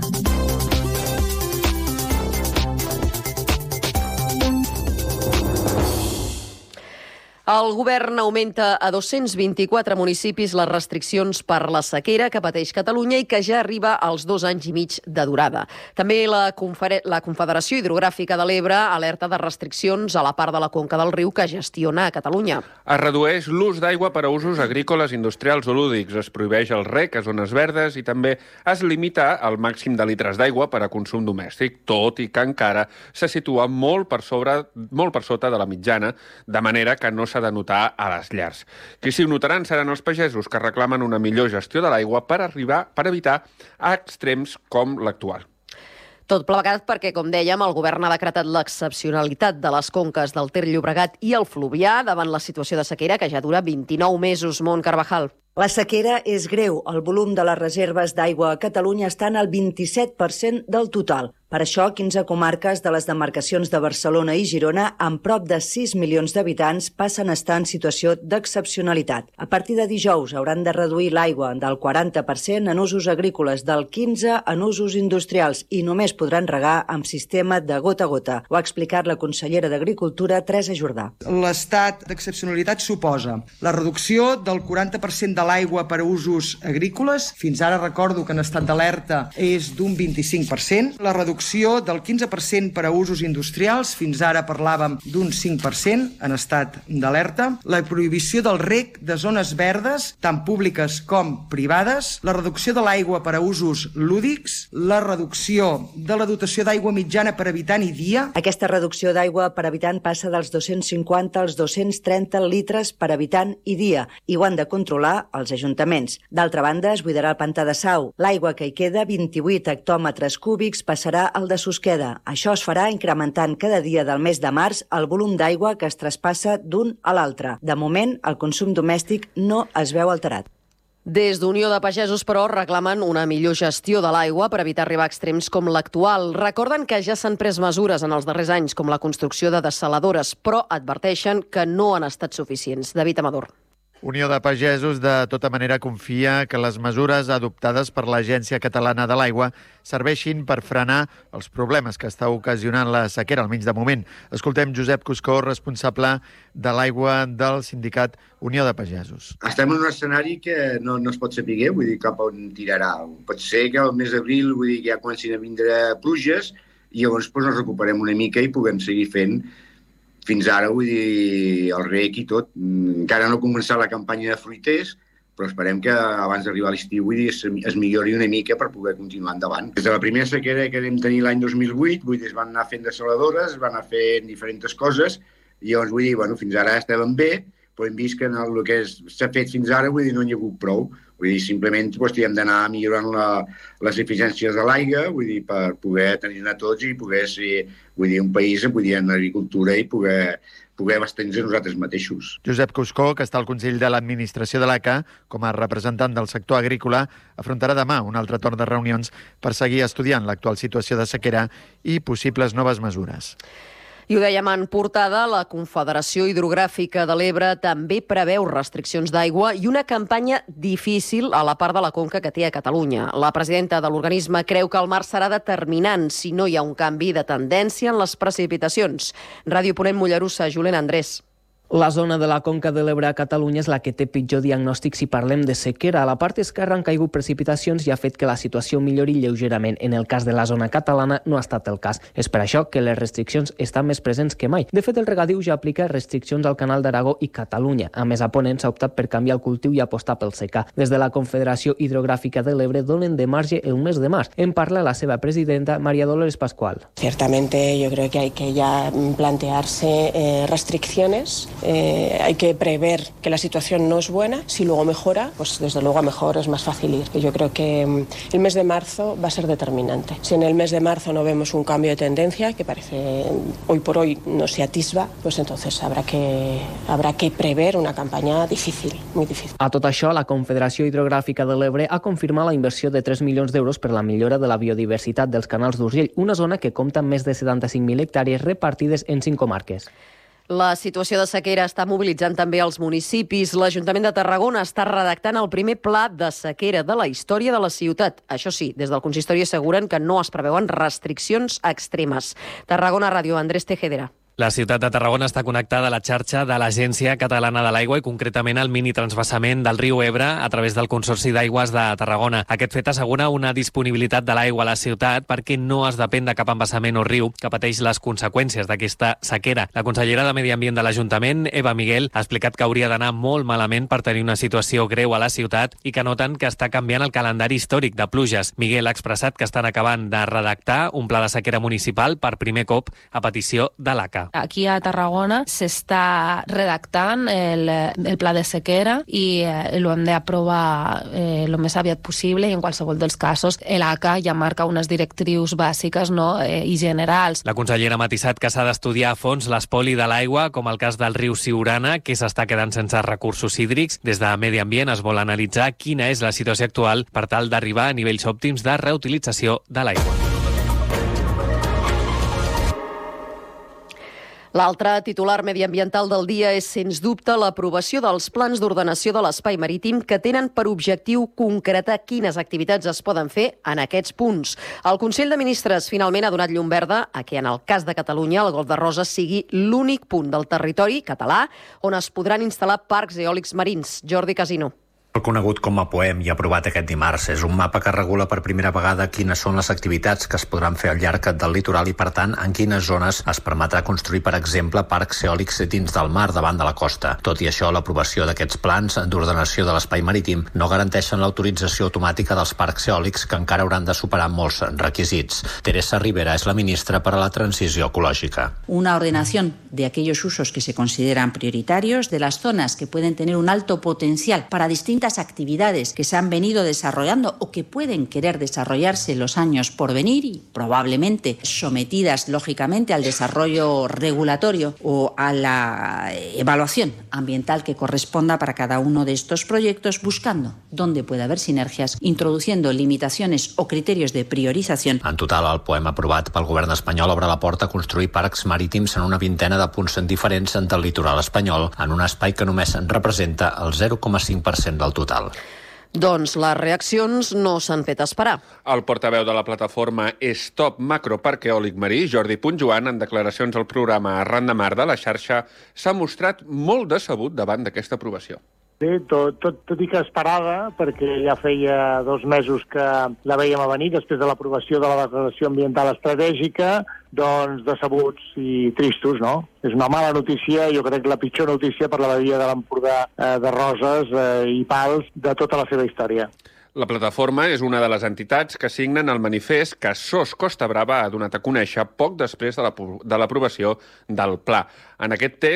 El govern augmenta a 224 municipis les restriccions per la sequera que pateix Catalunya i que ja arriba als 2 anys i mig de durada. També la Confederació Hidrogràfica de l'Ebre alerta de restriccions a la part de la conca del riu que gestiona a Catalunya. Es redueix l'ús d'aigua per a usos agrícoles, industrials o lúdics, es prohibeix el rec a zones verdes i també es limita el màxim de litres d'aigua per a consum domèstic, tot i que encara se situa molt per sota de la mitjana, de manera que no s'ha de notar a les llars. Qui s'hi notaran seran els pagesos, que reclamen una millor gestió de l'aigua per evitar extrems com l'actual. Tot plegat perquè, com dèiem, el govern ha decretat l'excepcionalitat de les conques del Ter Llobregat i el Fluvià davant la situació de sequera que ja dura 29 mesos. Mont Carvajal. La sequera és greu. El volum de les reserves d'aigua a Catalunya està en el 27% del total. Per això, 15 comarques de les demarcacions de Barcelona i Girona, amb prop de 6 milions d'habitants, passen a estar en situació d'excepcionalitat. A partir de dijous hauran de reduir l'aigua del 40% en usos agrícoles, del 15% en usos industrials i només podran regar amb sistema de gota a gota. Ho ha explicat la consellera d'Agricultura, Teresa Jordà. L'estat d'excepcionalitat suposa la reducció del 40% de l'aigua per a usos agrícoles. Fins ara recordo que en estat d'alerta és d'un 25%. La reducció del 15% per a usos industrials, fins ara parlàvem d'un 5% en estat d'alerta, la prohibició del rec de zones verdes, tant públiques com privades, la reducció de l'aigua per a usos lúdics, la reducció de la dotació d'aigua mitjana per habitant i dia. Aquesta reducció d'aigua per habitant passa dels 250 als 230 litres per habitant i dia, i ho han de controlar els ajuntaments. D'altra banda, es buidarà el pantà de Sau. L'aigua que hi queda, 28 hectòmetres cúbics, passarà al de Susqueda. Això es farà incrementant cada dia del mes de març el volum d'aigua que es traspassa d'un a l'altre. De moment, el consum domèstic no es veu alterat. Des d'Unió de Pagesos, però, reclamen una millor gestió de l'aigua per evitar arribar a extrems com l'actual. Recorden que ja s'han pres mesures en els darrers anys, com la construcció de dessaladores, però adverteixen que no han estat suficients. David Amador. Unió de Pagesos, de tota manera, confia que les mesures adoptades per l'Agència Catalana de l'Aigua serveixin per frenar els problemes que està ocasionant la sequera, almenys de moment. Escoltem Josep Cuscó, responsable de l'aigua del sindicat Unió de Pagesos. Estem en un escenari que no es pot saber, vull dir, cap on tirarà. Pot ser que al mes d'abril, vull dir, ja comencin a vindre pluges i llavors ens recuperem una mica i puguem seguir fent fins ara, vull dir, el rec i tot. Encara no ha començat la campanya de fruiters, però esperem que abans d'arribar a l'estiu, vull dir, es millori una mica per poder continuar endavant. Des de la primera sequera que vam tenir l'any 2008, vull dir, es van anar fent dessaladores, es van anar fent diferents coses, i llavors, vull dir, bueno, fins ara estàvem bé, però hem vist que en el que s'ha fet fins ara, vull dir, no hi ha hagut prou. Vull dir, simplement hem d'anar millorant les eficiències de l'aigua, vull dir, per poder tenir-ne tots i poder ser, vull dir, un país en agricultura i poder abstenir nosaltres mateixos. Josep Cuscó, que està al Consell de l'Administració de l'ACA, com a representant del sector agrícola, afrontarà demà un altre torn de reunions per seguir estudiant l'actual situació de sequera i possibles noves mesures. I ho dèiem en portada, la Confederació Hidrogràfica de l'Ebre també preveu restriccions d'aigua i una campanya difícil a la part de la conca que té a Catalunya. La presidenta de l'organisme creu que el mar serà determinant si no hi ha un canvi de tendència en les precipitacions. Ràdio Ponent Mollerussa, Julen Andrés. La zona de la conca de l'Ebre a Catalunya és la que té pitjor diagnòstic si parlem de sequera. A la part esquerra han caigut precipitacions i ha fet que la situació millori lleugerament. En el cas de la zona catalana no ha estat el cas. És per això que les restriccions estan més presents que mai. De fet, el regadiu ja aplica restriccions al Canal d'Aragó i Catalunya. A més, a Ponent s'ha optat per canviar el cultiu i apostar pel secà. Des de la Confederació Hidrogràfica de l'Ebre donen de marge el mes de març. En parla la seva presidenta, María Dolores Pascual. Ciertamente yo creo que hay que ya plantearse restricciones. Hay que prever que la situación no es buena. Si luego mejora, pues desde luego a mejor es más fácil ir. Yo creo que el mes de marzo va a ser determinante. Si en el mes de marzo no vemos un cambio de tendencia, que parece hoy por hoy no se atisba, pues entonces habrá que prever una campaña difícil, muy difícil. A tot això, la Confederació Hidrogràfica de l'Ebre ha confirmat la inversió de 3 milions d'euros per la millora de la biodiversitat dels canals d'Urgell, una zona que compta amb més de 75.000 hectàrees repartides en 5 comarques. La situació de sequera està mobilitzant també els municipis. L'Ajuntament de Tarragona està redactant el primer pla de sequera de la història de la ciutat. Això sí, des del consistori asseguren que no es preveuen restriccions extremes. Tarragona Ràdio, Andrés Tejedera. La ciutat de Tarragona està connectada a la xarxa de l'Agència Catalana de l'Aigua i concretament al mini-transvasament del riu Ebre a través del Consorci d'Aigües de Tarragona. Aquest fet assegura una disponibilitat de l'aigua a la ciutat perquè no es depèn de cap embassament o riu que pateix les conseqüències d'aquesta sequera. La consellera de Medi Ambient de l'Ajuntament, Eva Miguel, ha explicat que hauria d'anar molt malament per tenir una situació greu a la ciutat i que noten que està canviant el calendari històric de pluges. Miguel ha expressat que estan acabant de redactar un pla de sequera municipal per primer cop a petició de l'ACA. Aquí a Tarragona s'està redactant el pla de sequera i lo hem d'aprovar el més aviat possible i en qualsevol dels casos l'ACA ja marca unes directrius bàsiques i generals. La consellera ha matisat que s'ha d'estudiar a fons l'espoli de l'aigua, com el cas del riu Siurana, que s'està quedant sense recursos hídrics. Des de Medi Ambient es vol analitzar quina és la situació actual per tal d'arribar a nivells òptims de reutilització de l'aigua. L'altre titular mediambiental del dia és, sens dubte, l'aprovació dels plans d'ordenació de l'espai marítim que tenen per objectiu concretar quines activitats es poden fer en aquests punts. El Consell de Ministres finalment ha donat llum verda a que, en el cas de Catalunya, el Golf de Roses sigui l'únic punt del territori català on es podran instal·lar parcs eòlics marins. Jordi Casino. El conegut com a POEM i aprovat aquest dimarts és un mapa que regula per primera vegada quines són les activitats que es podran fer al llarg del litoral i, per tant, en quines zones es permetrà construir, per exemple, parcs eòlics dins del mar davant de la costa. Tot i això, l'aprovació d'aquests plans d'ordenació de l'espai marítim no garanteixen l'autorització automàtica dels parcs eòlics, que encara hauran de superar molts requisits. Teresa Rivera és la ministra per a la transició ecològica. Una ordenación de aquellos usos que se consideran prioritarios, de las zonas que pueden tener un alto potencial para distintas actividades que se han venido desarrollando o que pueden querer desarrollarse en los años por venir y probablemente sometidas, lógicamente, al desarrollo regulatorio o a la evaluación ambiental que corresponda para cada uno de estos proyectos, buscando dónde puede haber sinergias, introduciendo limitaciones o criterios de priorización. En total, el POEM aprovat pel govern espanyol obre la porta a construir parcs marítims en una vintena de punts diferents del litoral espanyol, en un espai que només representa el 0,5% del total. Doncs les reaccions no s'han fet esperar. El portaveu de la plataforma Stop Macroparc Eòlic Marí, Jordi Puigjoan, en declaracions al programa Arran de Mar de la xarxa, s'ha mostrat molt decebut davant d'aquesta aprovació. Bé, tot i que esperada, perquè ja feia 2 mesos que la vèiem a venir després de l'aprovació de la declaració ambiental estratègica, doncs decebuts i tristos, no? És una mala notícia, jo crec que la pitjor notícia per la badia de l'Empordà de Roses i Pals de tota la seva història. La plataforma és una de les entitats que signen el manifest que SOS Costa Brava ha donat a conèixer poc després de l'aprovació del pla. En aquest text,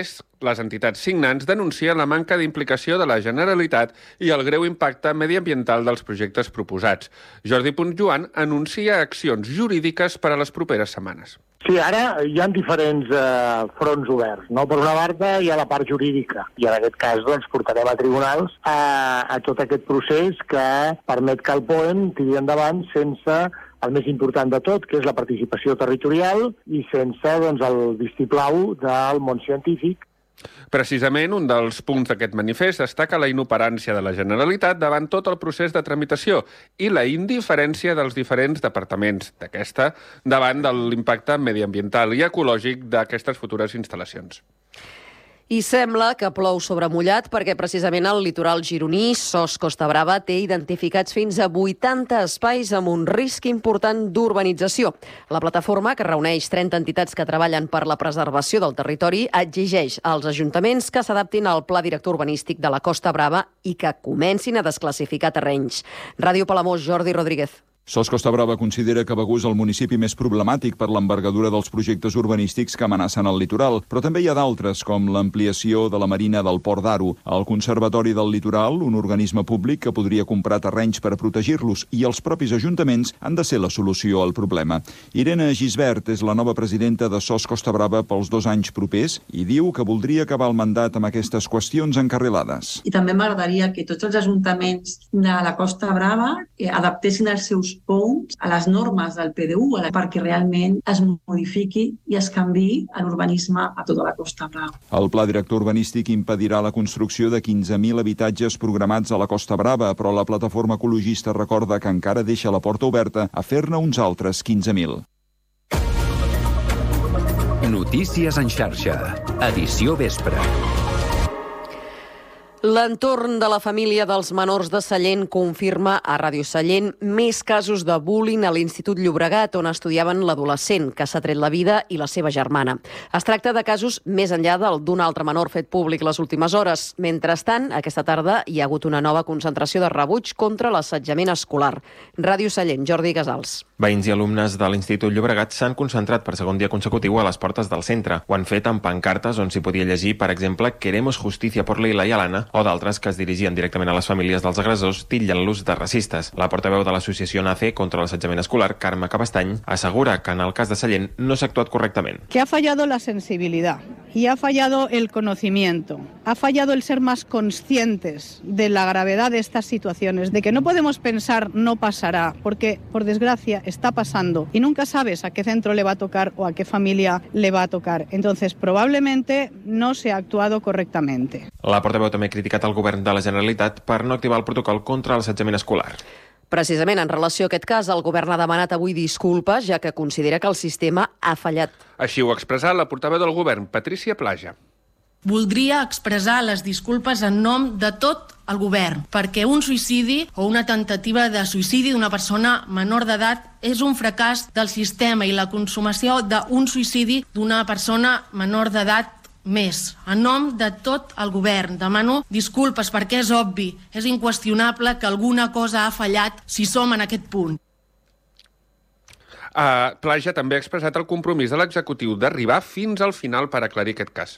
Les entitats signants denuncien la manca d'implicació de la Generalitat i el greu impacte mediambiental dels projectes proposats. Jordi Puigjoan anuncia accions jurídiques per a les properes setmanes. Sí, ara hi ha diferents fronts oberts. No? Per una banda hi ha la part jurídica i en aquest cas doncs, portarem a tribunals a tot aquest procés que permet que el POEM tiri endavant sense el més important de tot, que és la participació territorial i sense doncs, el vistiplau del món científic. Precisament, un dels punts d'aquest manifest destaca la inoperància de la Generalitat davant tot el procés de tramitació i la indiferència dels diferents departaments d'aquesta davant de l'impacte mediambiental i ecològic d'aquestes futures instal·lacions. I sembla que plou sobre mullat perquè precisament el litoral gironí, SOS Costa Brava, té identificats fins a 80 espais amb un risc important d'urbanització. La plataforma, que reuneix 30 entitats que treballen per la preservació del territori, exigeix als ajuntaments que s'adaptin al Pla Director Urbanístic de la Costa Brava i que comencin a desclassificar terrenys. Ràdio Palamós, Jordi Rodríguez. SOS Costa Brava considera que Begur és el municipi més problemàtic per l'envergadura dels projectes urbanístics que amenacen el litoral, però també hi ha d'altres, com l'ampliació de la marina del Port d'Aro, el Conservatori del Litoral, un organisme públic que podria comprar terrenys per protegir-los, i els propis ajuntaments han de ser la solució al problema. Irene Gisbert és la nova presidenta de SOS Costa Brava pels 2 anys propers i diu que voldria acabar el mandat amb aquestes qüestions encarrilades. I també m'agradaria que tots els ajuntaments de la Costa Brava adaptessin els seus POUs a les normes del PDU perquè realment es modifiqui i es canviï l'urbanisme a tota la Costa Brava. El Pla Director Urbanístic impedirà la construcció de 15.000 habitatges programats a la Costa Brava, però la plataforma ecologista recorda que encara deixa la porta oberta a fer-ne uns altres 15.000. Notícies en xarxa. Edició vespre. L'entorn de la família dels menors de Sallent confirma a Ràdio Sallent més casos de bullying a l'Institut Llobregat, on estudiaven l'adolescent que s'ha tret la vida i la seva germana. Es tracta de casos més enllà d'un altre menor fet públic les últimes hores. Mentrestant, aquesta tarda hi ha hagut una nova concentració de rebuig contra l'assetjament escolar. Ràdio Sallent, Jordi Casals. Veïns i alumnes de l'Institut Llobregat s'han concentrat per segon dia consecutiu a les portes del centre. Ho han fet amb pancartes on s'hi podia llegir, per exemple, «Queremos justicia por Leila y Alana», o d'altres que es dirigien directament a les famílies dels agressors, titllant-los de racistes. La portaveu de l'associació NACE contra l'assetjament escolar, Carme Cabestany, assegura que en el cas de Sallent no s'ha actuat correctament. Que ha fallado la sensibilidad y ha fallado el conocimiento, ha fallado el ser más conscientes de la gravedad de estas situaciones, de que no podemos pensar no pasará, porque por desgracia está pasando y nunca sabes a qué centro le va a tocar o a qué familia le va a tocar. Entonces, probablemente no se ha actuado correctamente. La portaveu també ha criticat el govern de la Generalitat per no activar el protocol contra l'assetjament escolar. Precisament en relació a aquest cas, el govern ha demanat avui disculpes, ja que considera que el sistema ha fallat. Així ho ha expressat la portaveu del govern, Patrícia Plaja. Voldria expressar les disculpes en nom de tot el govern, perquè un suïcidi o una tentativa de suïcidi d'una persona menor d'edat és un fracàs del sistema i la consumació d'un suïcidi d'una persona menor d'edat més. En nom de tot el govern demano disculpes perquè és obvi, és inqüestionable que alguna cosa ha fallat si som en aquest punt. Plaja també ha expressat el compromís de l'executiu d'arribar fins al final per aclarir aquest cas.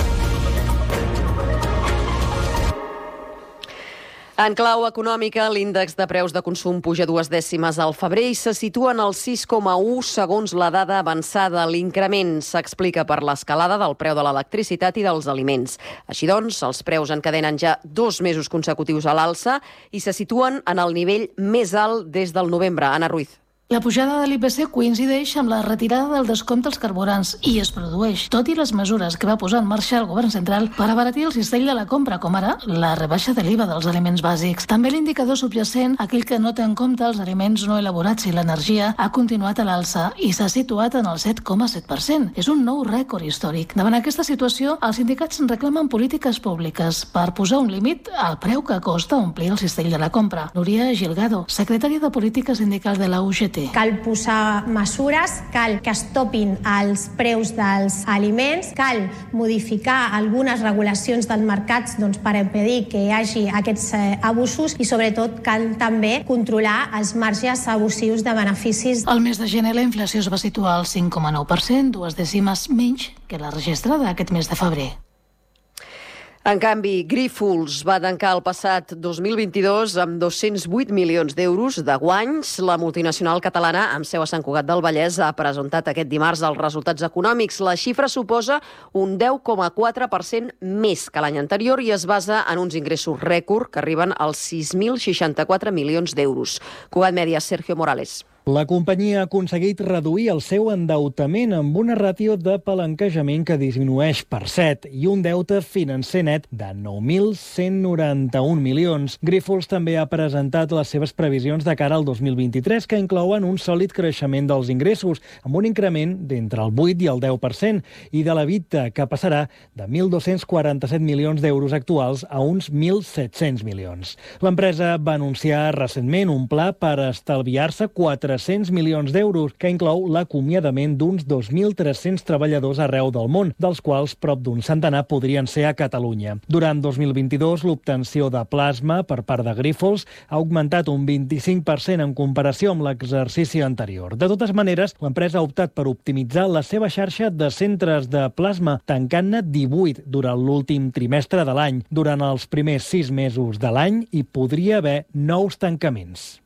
En clau econòmica, l'índex de preus de consum puja 2 dècimes al febrer i se situa en el 6,1 segons la dada avançada. L'increment s'explica per l'escalada del preu de l'electricitat i dels aliments. Així doncs, els preus encadenen ja 2 mesos consecutius a l'alça i se situen en el nivell més alt des del novembre. Anna Ruiz. La pujada de l'IPC coincideix amb la retirada del descompte als carburants i es produeix, tot i les mesures que va posar en marxa el govern central per abaratir el cistell de la compra, com ara la rebaixa de l'IVA dels aliments bàsics. També l'indicador subjacent, aquell que no té en compte els aliments no elaborats i l'energia, ha continuat a l'alça i s'ha situat en el 7,7%. És un nou rècord històric. Davant aquesta situació, els sindicats reclamen polítiques públiques per posar un límit al preu que costa omplir el cistell de la compra. Núria Gilgado, secretària de Política Sindical de la UGT. Cal posar mesures, cal que es topin els preus dels aliments, cal modificar algunes regulacions dels mercats per impedir que hi hagi aquests abusos i sobretot cal també controlar els marges abusius de beneficis. Al mes de gener la inflació es va situar al 5,9%, 2 dècimes menys que la registrada aquest mes de febrer. En canvi, Grífols va tancar el passat 2022 amb 208 milions d'euros de guanys. La multinacional catalana, amb seu a Sant Cugat del Vallès, ha presentat aquest dimarts els resultats econòmics. La xifra suposa un 10,4% més que l'any anterior i es basa en uns ingressos rècord que arriben als 6.064 milions d'euros. Cugat Mèdia, Sergio Morales. La companyia ha aconseguit reduir el seu endeutament amb una ràtio de palanquejament que disminueix per 7 i un deute financer net de 9.191 milions. Grífols també ha presentat les seves previsions de cara al 2023, que inclouen un sòlid creixement dels ingressos, amb un increment d'entre el 8 i el 10%, i de l'EBITDA, que passarà de 1.247 milions d'euros actuals a uns 1.700 milions. L'empresa va anunciar recentment un pla per estalviar-se 400 milions d'euros, que inclou l'acomiadament d'uns 2.300 treballadors arreu del món, dels quals prop d'un centenar podrien ser a Catalunya. Durant 2022, l'obtenció de plasma per part de Grífols ha augmentat un 25% en comparació amb l'exercici anterior. De totes maneres, l'empresa ha optat per optimitzar la seva xarxa de centres de plasma, tancant-ne 18 durant l'últim trimestre de l'any. Durant els primers 6 mesos de l'any hi podria haver 9 tancaments.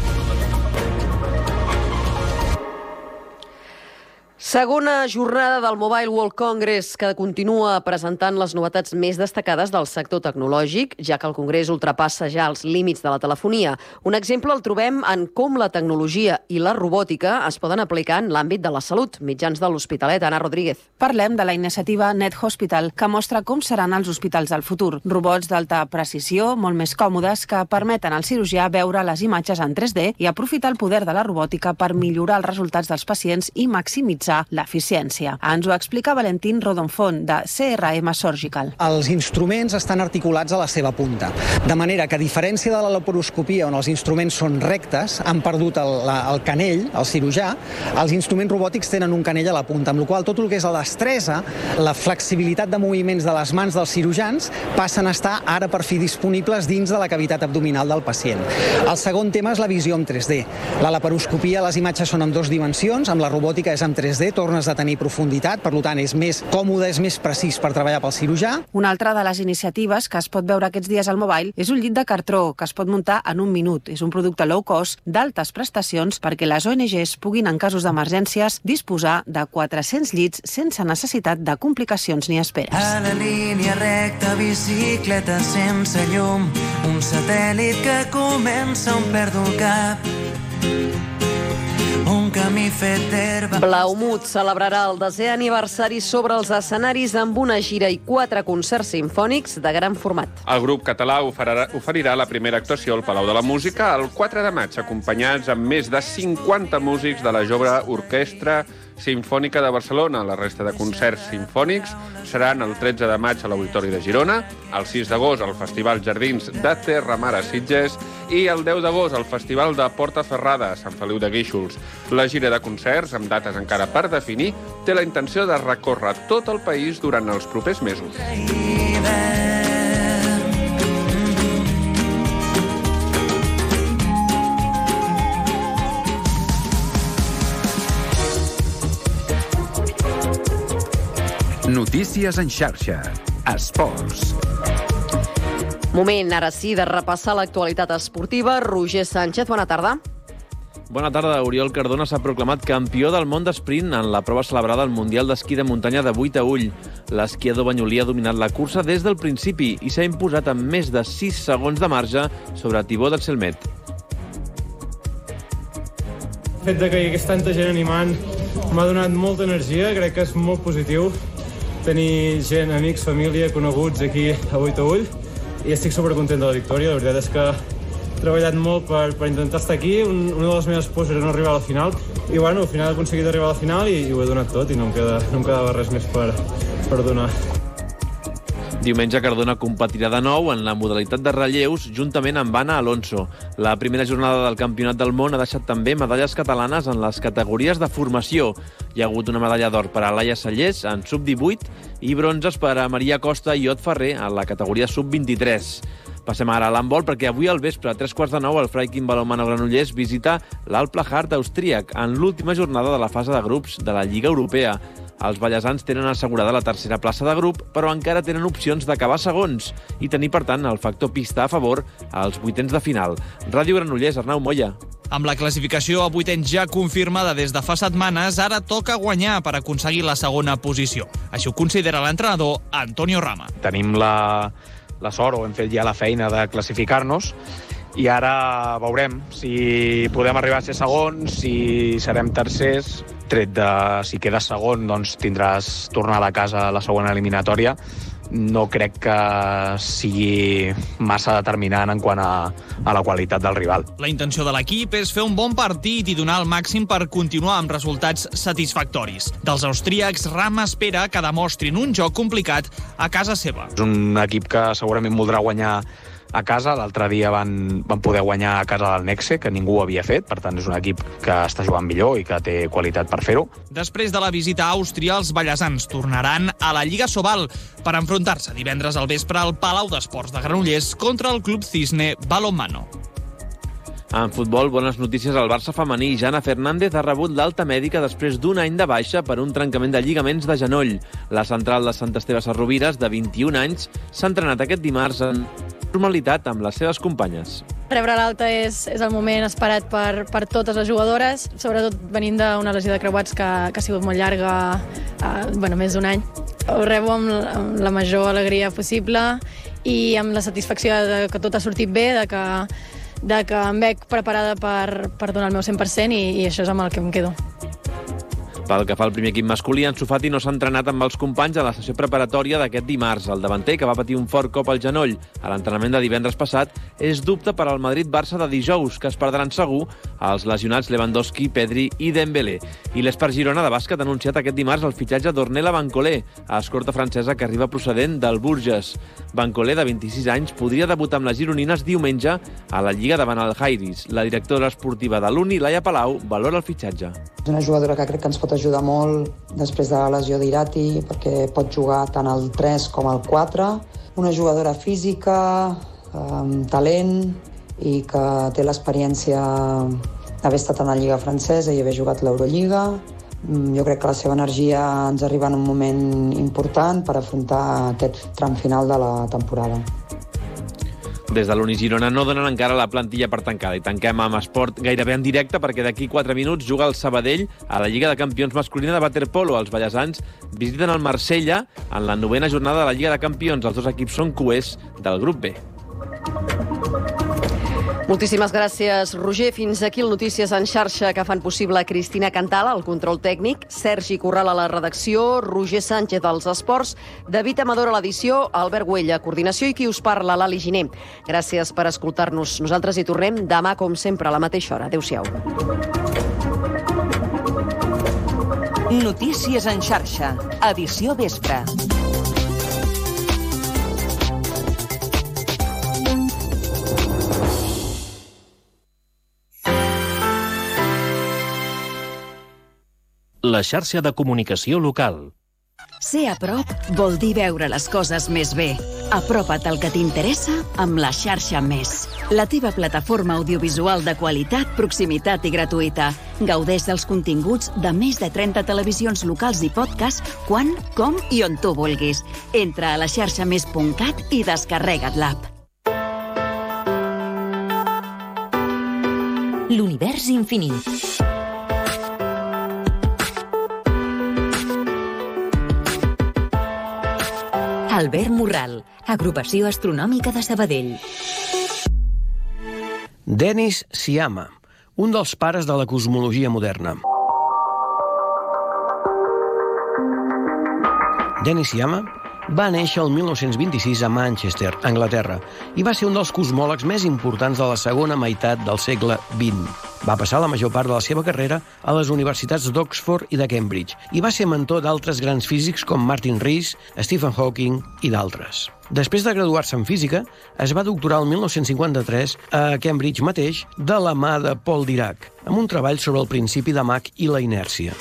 Segona jornada del Mobile World Congress, que continua presentant les novetats més destacades del sector tecnològic, ja que el Congrés ultrapassa ja els límits de la telefonia. Un exemple el trobem en com la tecnologia i la robòtica es poden aplicar en l'àmbit de la salut. Mitjans de l'Hospitalet, Anna Rodríguez. Parlem de la iniciativa Net Hospital, que mostra com seran els hospitals del futur. Robots d'alta precisió, molt més còmodes, que permeten al cirurgià veure les imatges en 3D i aprofitar el poder de la robòtica per millorar els resultats dels pacients i maximitzar l'eficiència. Ens ho explica Valentín Rodonfont, de CRM Surgical. Els instruments estan articulats a la seva punta, de manera que, a diferència de la laparoscopia, on els instruments són rectes, han perdut el canell, el cirurgià, els instruments robòtics tenen un canell a la punta, amb la qual tot el que és la destresa, la flexibilitat de moviments de les mans dels cirurgians passen a estar ara per fi disponibles dins de la cavitat abdominal del pacient. El segon tema és la visió en 3D. La laparoscopia, les imatges són en 2 dimensions, amb la robòtica és en 3D, tornes a tenir profunditat, per tant és més còmode, és més precís per treballar pel cirurgià. Una altra de les iniciatives que es pot veure aquests dies al mobile és un llit de cartró que es pot muntar en un minut. És un producte low cost d'altes prestacions perquè les ONGs puguin, en casos d'emergències, disposar de 400 llits sense necessitat de complicacions ni esperes. A la línia recta, bicicleta sense llum, un satèl·lit que comença on perdo el cap. Un camí fet d'herba. Blaumut celebrarà el 10è aniversari sobre els escenaris amb una gira i 4 concerts simfònics de gran format. El grup català oferirà la primera actuació al Palau de la Música el 4 de maig, acompanyats amb més de 50 músics de la jove Orquestra Simfònica de Barcelona. La resta de concerts simfònics seran el 13 de maig a l'Auditori de Girona, el 6 d'agost al Festival Jardins de Terramar a Sitges i el 10 d'agost al Festival de Portaferrada a Sant Feliu de Guíxols. La gira de concerts, amb dates encara per definir, té la intenció de recórrer tot el país durant els propers mesos. Notícies en xarxa. Esports. Moment, ara sí, de repassar l'actualitat esportiva. Roger Sánchez, bona tarda. Bona tarda. Oriol Cardona s'ha proclamat campió del món d'esprint en la prova celebrada al Mundial d'Esquí de Muntanya de 8 a Ull. L'esquiador banyolí ha dominat la cursa des del principi i s'ha imposat amb més de 6 segons de marge sobre Thibaut d'Anselmet. El fet que hi hagués tanta gent animant m'ha donat molta energia, crec que és molt positiu tenir gent, amics, família, coneguts aquí a 8 a Ull i estic supercontent de la victòria. La veritat és que he treballat molt per intentar estar aquí. Una de les meves pors era no arribar a la final i bueno, al final he aconseguit arribar a la final i ho he donat tot i no em quedava res més per donar. Diumenge Cardona competirà de nou en la modalitat de relleus juntament amb Anna Alonso. La primera jornada del Campionat del Món ha deixat també medalles catalanes en les categories de formació. Hi ha hagut una medalla d'or per a Laia Sallés en sub-18 i bronzes per a Maria Costa i Ot Ferrer en la categoria sub-23. Passem ara a l'handbol perquè avui al vespre a 3:45 el Freikin Balonmano Granollers visita l'Alpla Hart austríac en l'última jornada de la fase de grups de la Lliga Europea. Els ballesans tenen assegurada la tercera plaça de grup, però encara tenen opcions d'acabar segons i tenir, per tant, el factor pista a favor als vuitens de final. Ràdio Granollers, Arnau Moya. Amb la classificació a vuitens ja confirmada des de fa setmanes, ara toca guanyar per aconseguir la segona posició. Així ho considera l'entrenador Antonio Rama. Tenim la sort, o hem fet ja la feina de classificar-nos, i ara veurem si podem arribar a ser segons, si serem tercers. Tret de si quedes segon, doncs tindràs tornada a casa a la segona eliminatòria. No crec que sigui massa determinant en quant a la qualitat del rival. La intenció de l'equip és fer un bon partit i donar el màxim per continuar amb resultats satisfactoris. Dels austríacs, Rama espera que demostrin un joc complicat a casa seva. És un equip que segurament voldrà guanyar a casa. L'altre dia van poder guanyar a casa del Nexe, que ningú ho havia fet. Per tant, és un equip que està jugant millor i que té qualitat per fer-ho. Després de la visita a Àustria, els ballesans tornaran a la Lliga Sobal per enfrontar-se divendres al vespre al Palau d'Esports de Granollers contra el Club Cisne Balonmano. En futbol, bones notícies al Barça femení. Jana Fernández ha rebut l'alta mèdica després d'un any de baixa per un trencament de lligaments de genoll. La central de Sant Esteve Sesrovires, de 21 anys, s'ha entrenat aquest dimarts en normalitat amb les seves companyes. Rebre l'alta és el moment esperat per totes les jugadores, sobretot venint d'una lesió de creuats que ha sigut molt llarga, més d'un any. Ho rebo amb la major alegria possible i amb la satisfacció de que tot ha sortit bé, de que em veig preparada per donar el meu 100% i això és amb el que em quedo. Pel que fa al primer equip masculí, Ansu Fati no s'ha entrenat amb els companys a la sessió preparatòria d'aquest dimarts. El davanter, que va patir un fort cop al genoll a l'entrenament de divendres passat, és dubte per al Madrid-Barça de dijous, que es perdran segur els lesionats Lewandowski, Pedri i Dembélé. I l'Espar Girona de bàsquet ha anunciat aquest dimarts el fitxatge d'Ornella Bancolé, a escorta francesa que arriba procedent del Bourges. Bancolé, de 26 anys, podria debutar amb les gironines diumenge a la Lliga davant el Jairis. La directora esportiva de l'Uni, Laia Palau, valora el fitxatge. És una jugadora que crec que ens pot ajudar molt després de la lesió d'Irati, perquè pot jugar tant al 3 com al 4. Una jugadora física, amb talent i que té l'experiència d'haver estat en la Lliga francesa i haver jugat l'Eurolliga. Jo crec que la seva energia ens arriba en un moment important per afrontar aquest tram final de la temporada. Des de l'Uni Girona no donen encara la plantilla per tancada i tanquem amb esport gairebé en directe perquè d'aquí 4 minuts juga el Sabadell a la Lliga de Campions masculina de waterpolo. Els ballesans visiten el Marsella en la 9ª jornada de la Lliga de Campions. Els dos equips són coers del grup B. Moltíssimes gràcies, Roger. Fins aquí el Notícies en xarxa que fan possible Cristina Cantala, el control tècnic, Sergi Corral a la redacció, Roger Sánchez als esports, David Amador a l'edició, Albert Güell a coordinació i qui us parla, Lali Giner. Gràcies per escoltar-nos. Nosaltres hi tornem demà, com sempre, a la mateixa hora. Adéu-siau. Notícies en xarxa, edició vespre. La xarxa de comunicació local. Ser a prop vol dir veure les coses més bé. Apropa't al que t'interessa amb la xarxa Més. La teva plataforma audiovisual de qualitat, proximitat i gratuïta. Gaudeix dels continguts de més de 30 televisions locals i podcast quan, com i on tu vulguis. Entra a laxarxamés.cat i descarrega't l'app. L'univers infinit. Albert Morral, Agrupació Astronòmica de Sabadell. Denis Sciama, un dels pares de la cosmologia moderna. Denis Sciama va néixer el 1926 a Manchester, Anglaterra, i va ser un dels cosmòlegs més importants de la segona meitat del segle XX. Va passar la major part de la seva carrera a les universitats d'Oxford i de Cambridge i va ser mentor d'altres grans físics com Martin Rees, Stephen Hawking i d'altres. Després de graduar-se en física, es va doctorar el 1953 a Cambridge mateix de la mà de Paul Dirac, amb un treball sobre el principi de Mach i la inèrcia.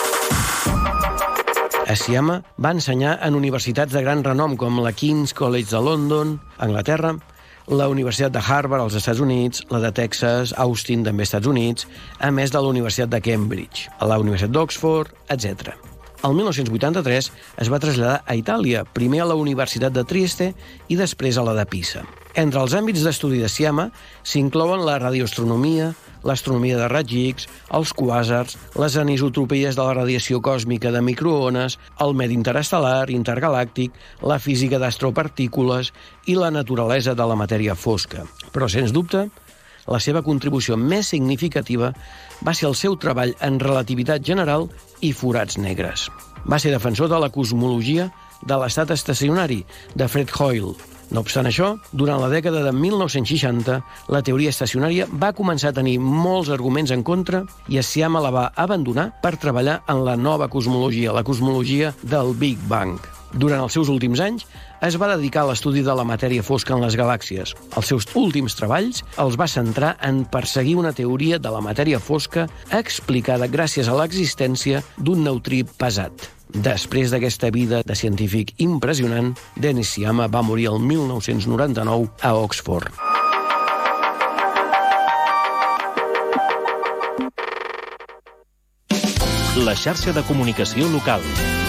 Sciama va ensenyar en universitats de gran renom com la King's College de London, Anglaterra, la Universitat de Harvard als Estats Units, la de Texas, Austin, també als Estats Units, a més de la Universitat de Cambridge, a la Universitat d'Oxford, etc. El 1983 es va traslladar a Itàlia, primer a la Universitat de Trieste i després a la de Pisa. Entre els àmbits d'estudi de Siama s'inclouen la radioastronomia, l'astronomia de raigs X, els quàsars, les anisotropies de la radiació còsmica de microones, el medi interestel·lar, intergalàctic, la física d'astropartícules i la naturalesa de la matèria fosca. Però, sens dubte, la seva contribució més significativa va ser el seu treball en relativitat general i forats negres. Va ser defensor de la cosmologia de l'estat estacionari, de Fred Hoyle. No obstant això, durant la dècada de 1960, la teoria estacionària va començar a tenir molts arguments en contra i Siama la va abandonar per treballar en la nova cosmologia, la cosmologia del Big Bang. Durant els seus últims anys, es va dedicar a l'estudi de la matèria fosca en les galàxies. Els seus últims treballs els va centrar en perseguir una teoria de la matèria fosca explicada gràcies a l'existència d'un neutrí pesat. Després d'aquesta vida de científic impressionant, Denis Siama va morir el 1999 a Oxford. La xarxa de comunicació local.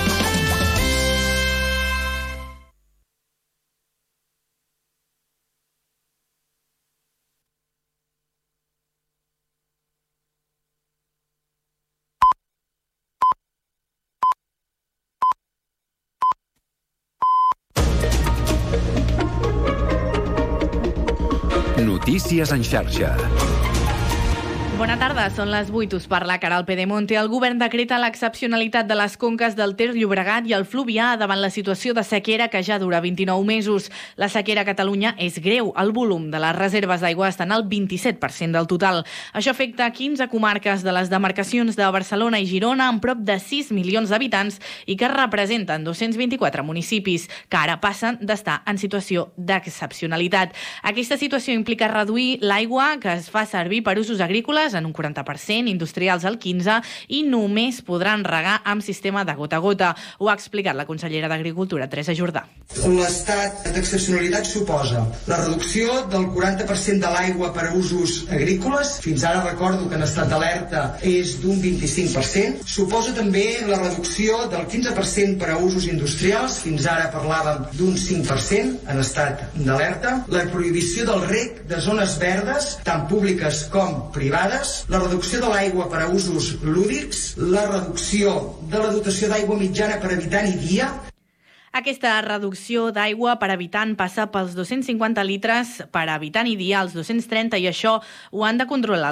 Notícies en xarxa. Bona tarda, són les 8, us parla Caral Pedemonte. El govern decreta l'excepcionalitat de les conques del Ter Llobregat i el Fluvià davant la situació de sequera que ja dura 29 mesos. La sequera a Catalunya és greu. El volum de les reserves d'aigua estan al 27% del total. Això afecta 15 comarques de les demarcacions de Barcelona i Girona amb prop de 6 milions d'habitants i que representen 224 municipis, que ara passen d'estar en situació d'excepcionalitat. Aquesta situació implica reduir l'aigua que es fa servir per usos agrícoles en un 40%, industrials al 15% i només podran regar amb sistema de gota a gota. Ho ha explicat la consellera d'Agricultura, Teresa Jordà. L'estat d'excepcionalitat suposa la reducció del 40% de l'aigua per a usos agrícoles, fins ara recordo que en estat d'alerta és d'un 25%, suposa també la reducció del 15% per a usos industrials, fins ara parlàvem d'un 5% en estat d'alerta, la prohibició del reg de zones verdes, tant públiques com privades, la reducció de l'aigua per a usos lúdics, la reducció de la dotació d'aigua mitjana per habitant i dia. Aquesta reducció d'aigua per habitant passa pels 250 litres per habitant i dia als 230 i això ho han de controlar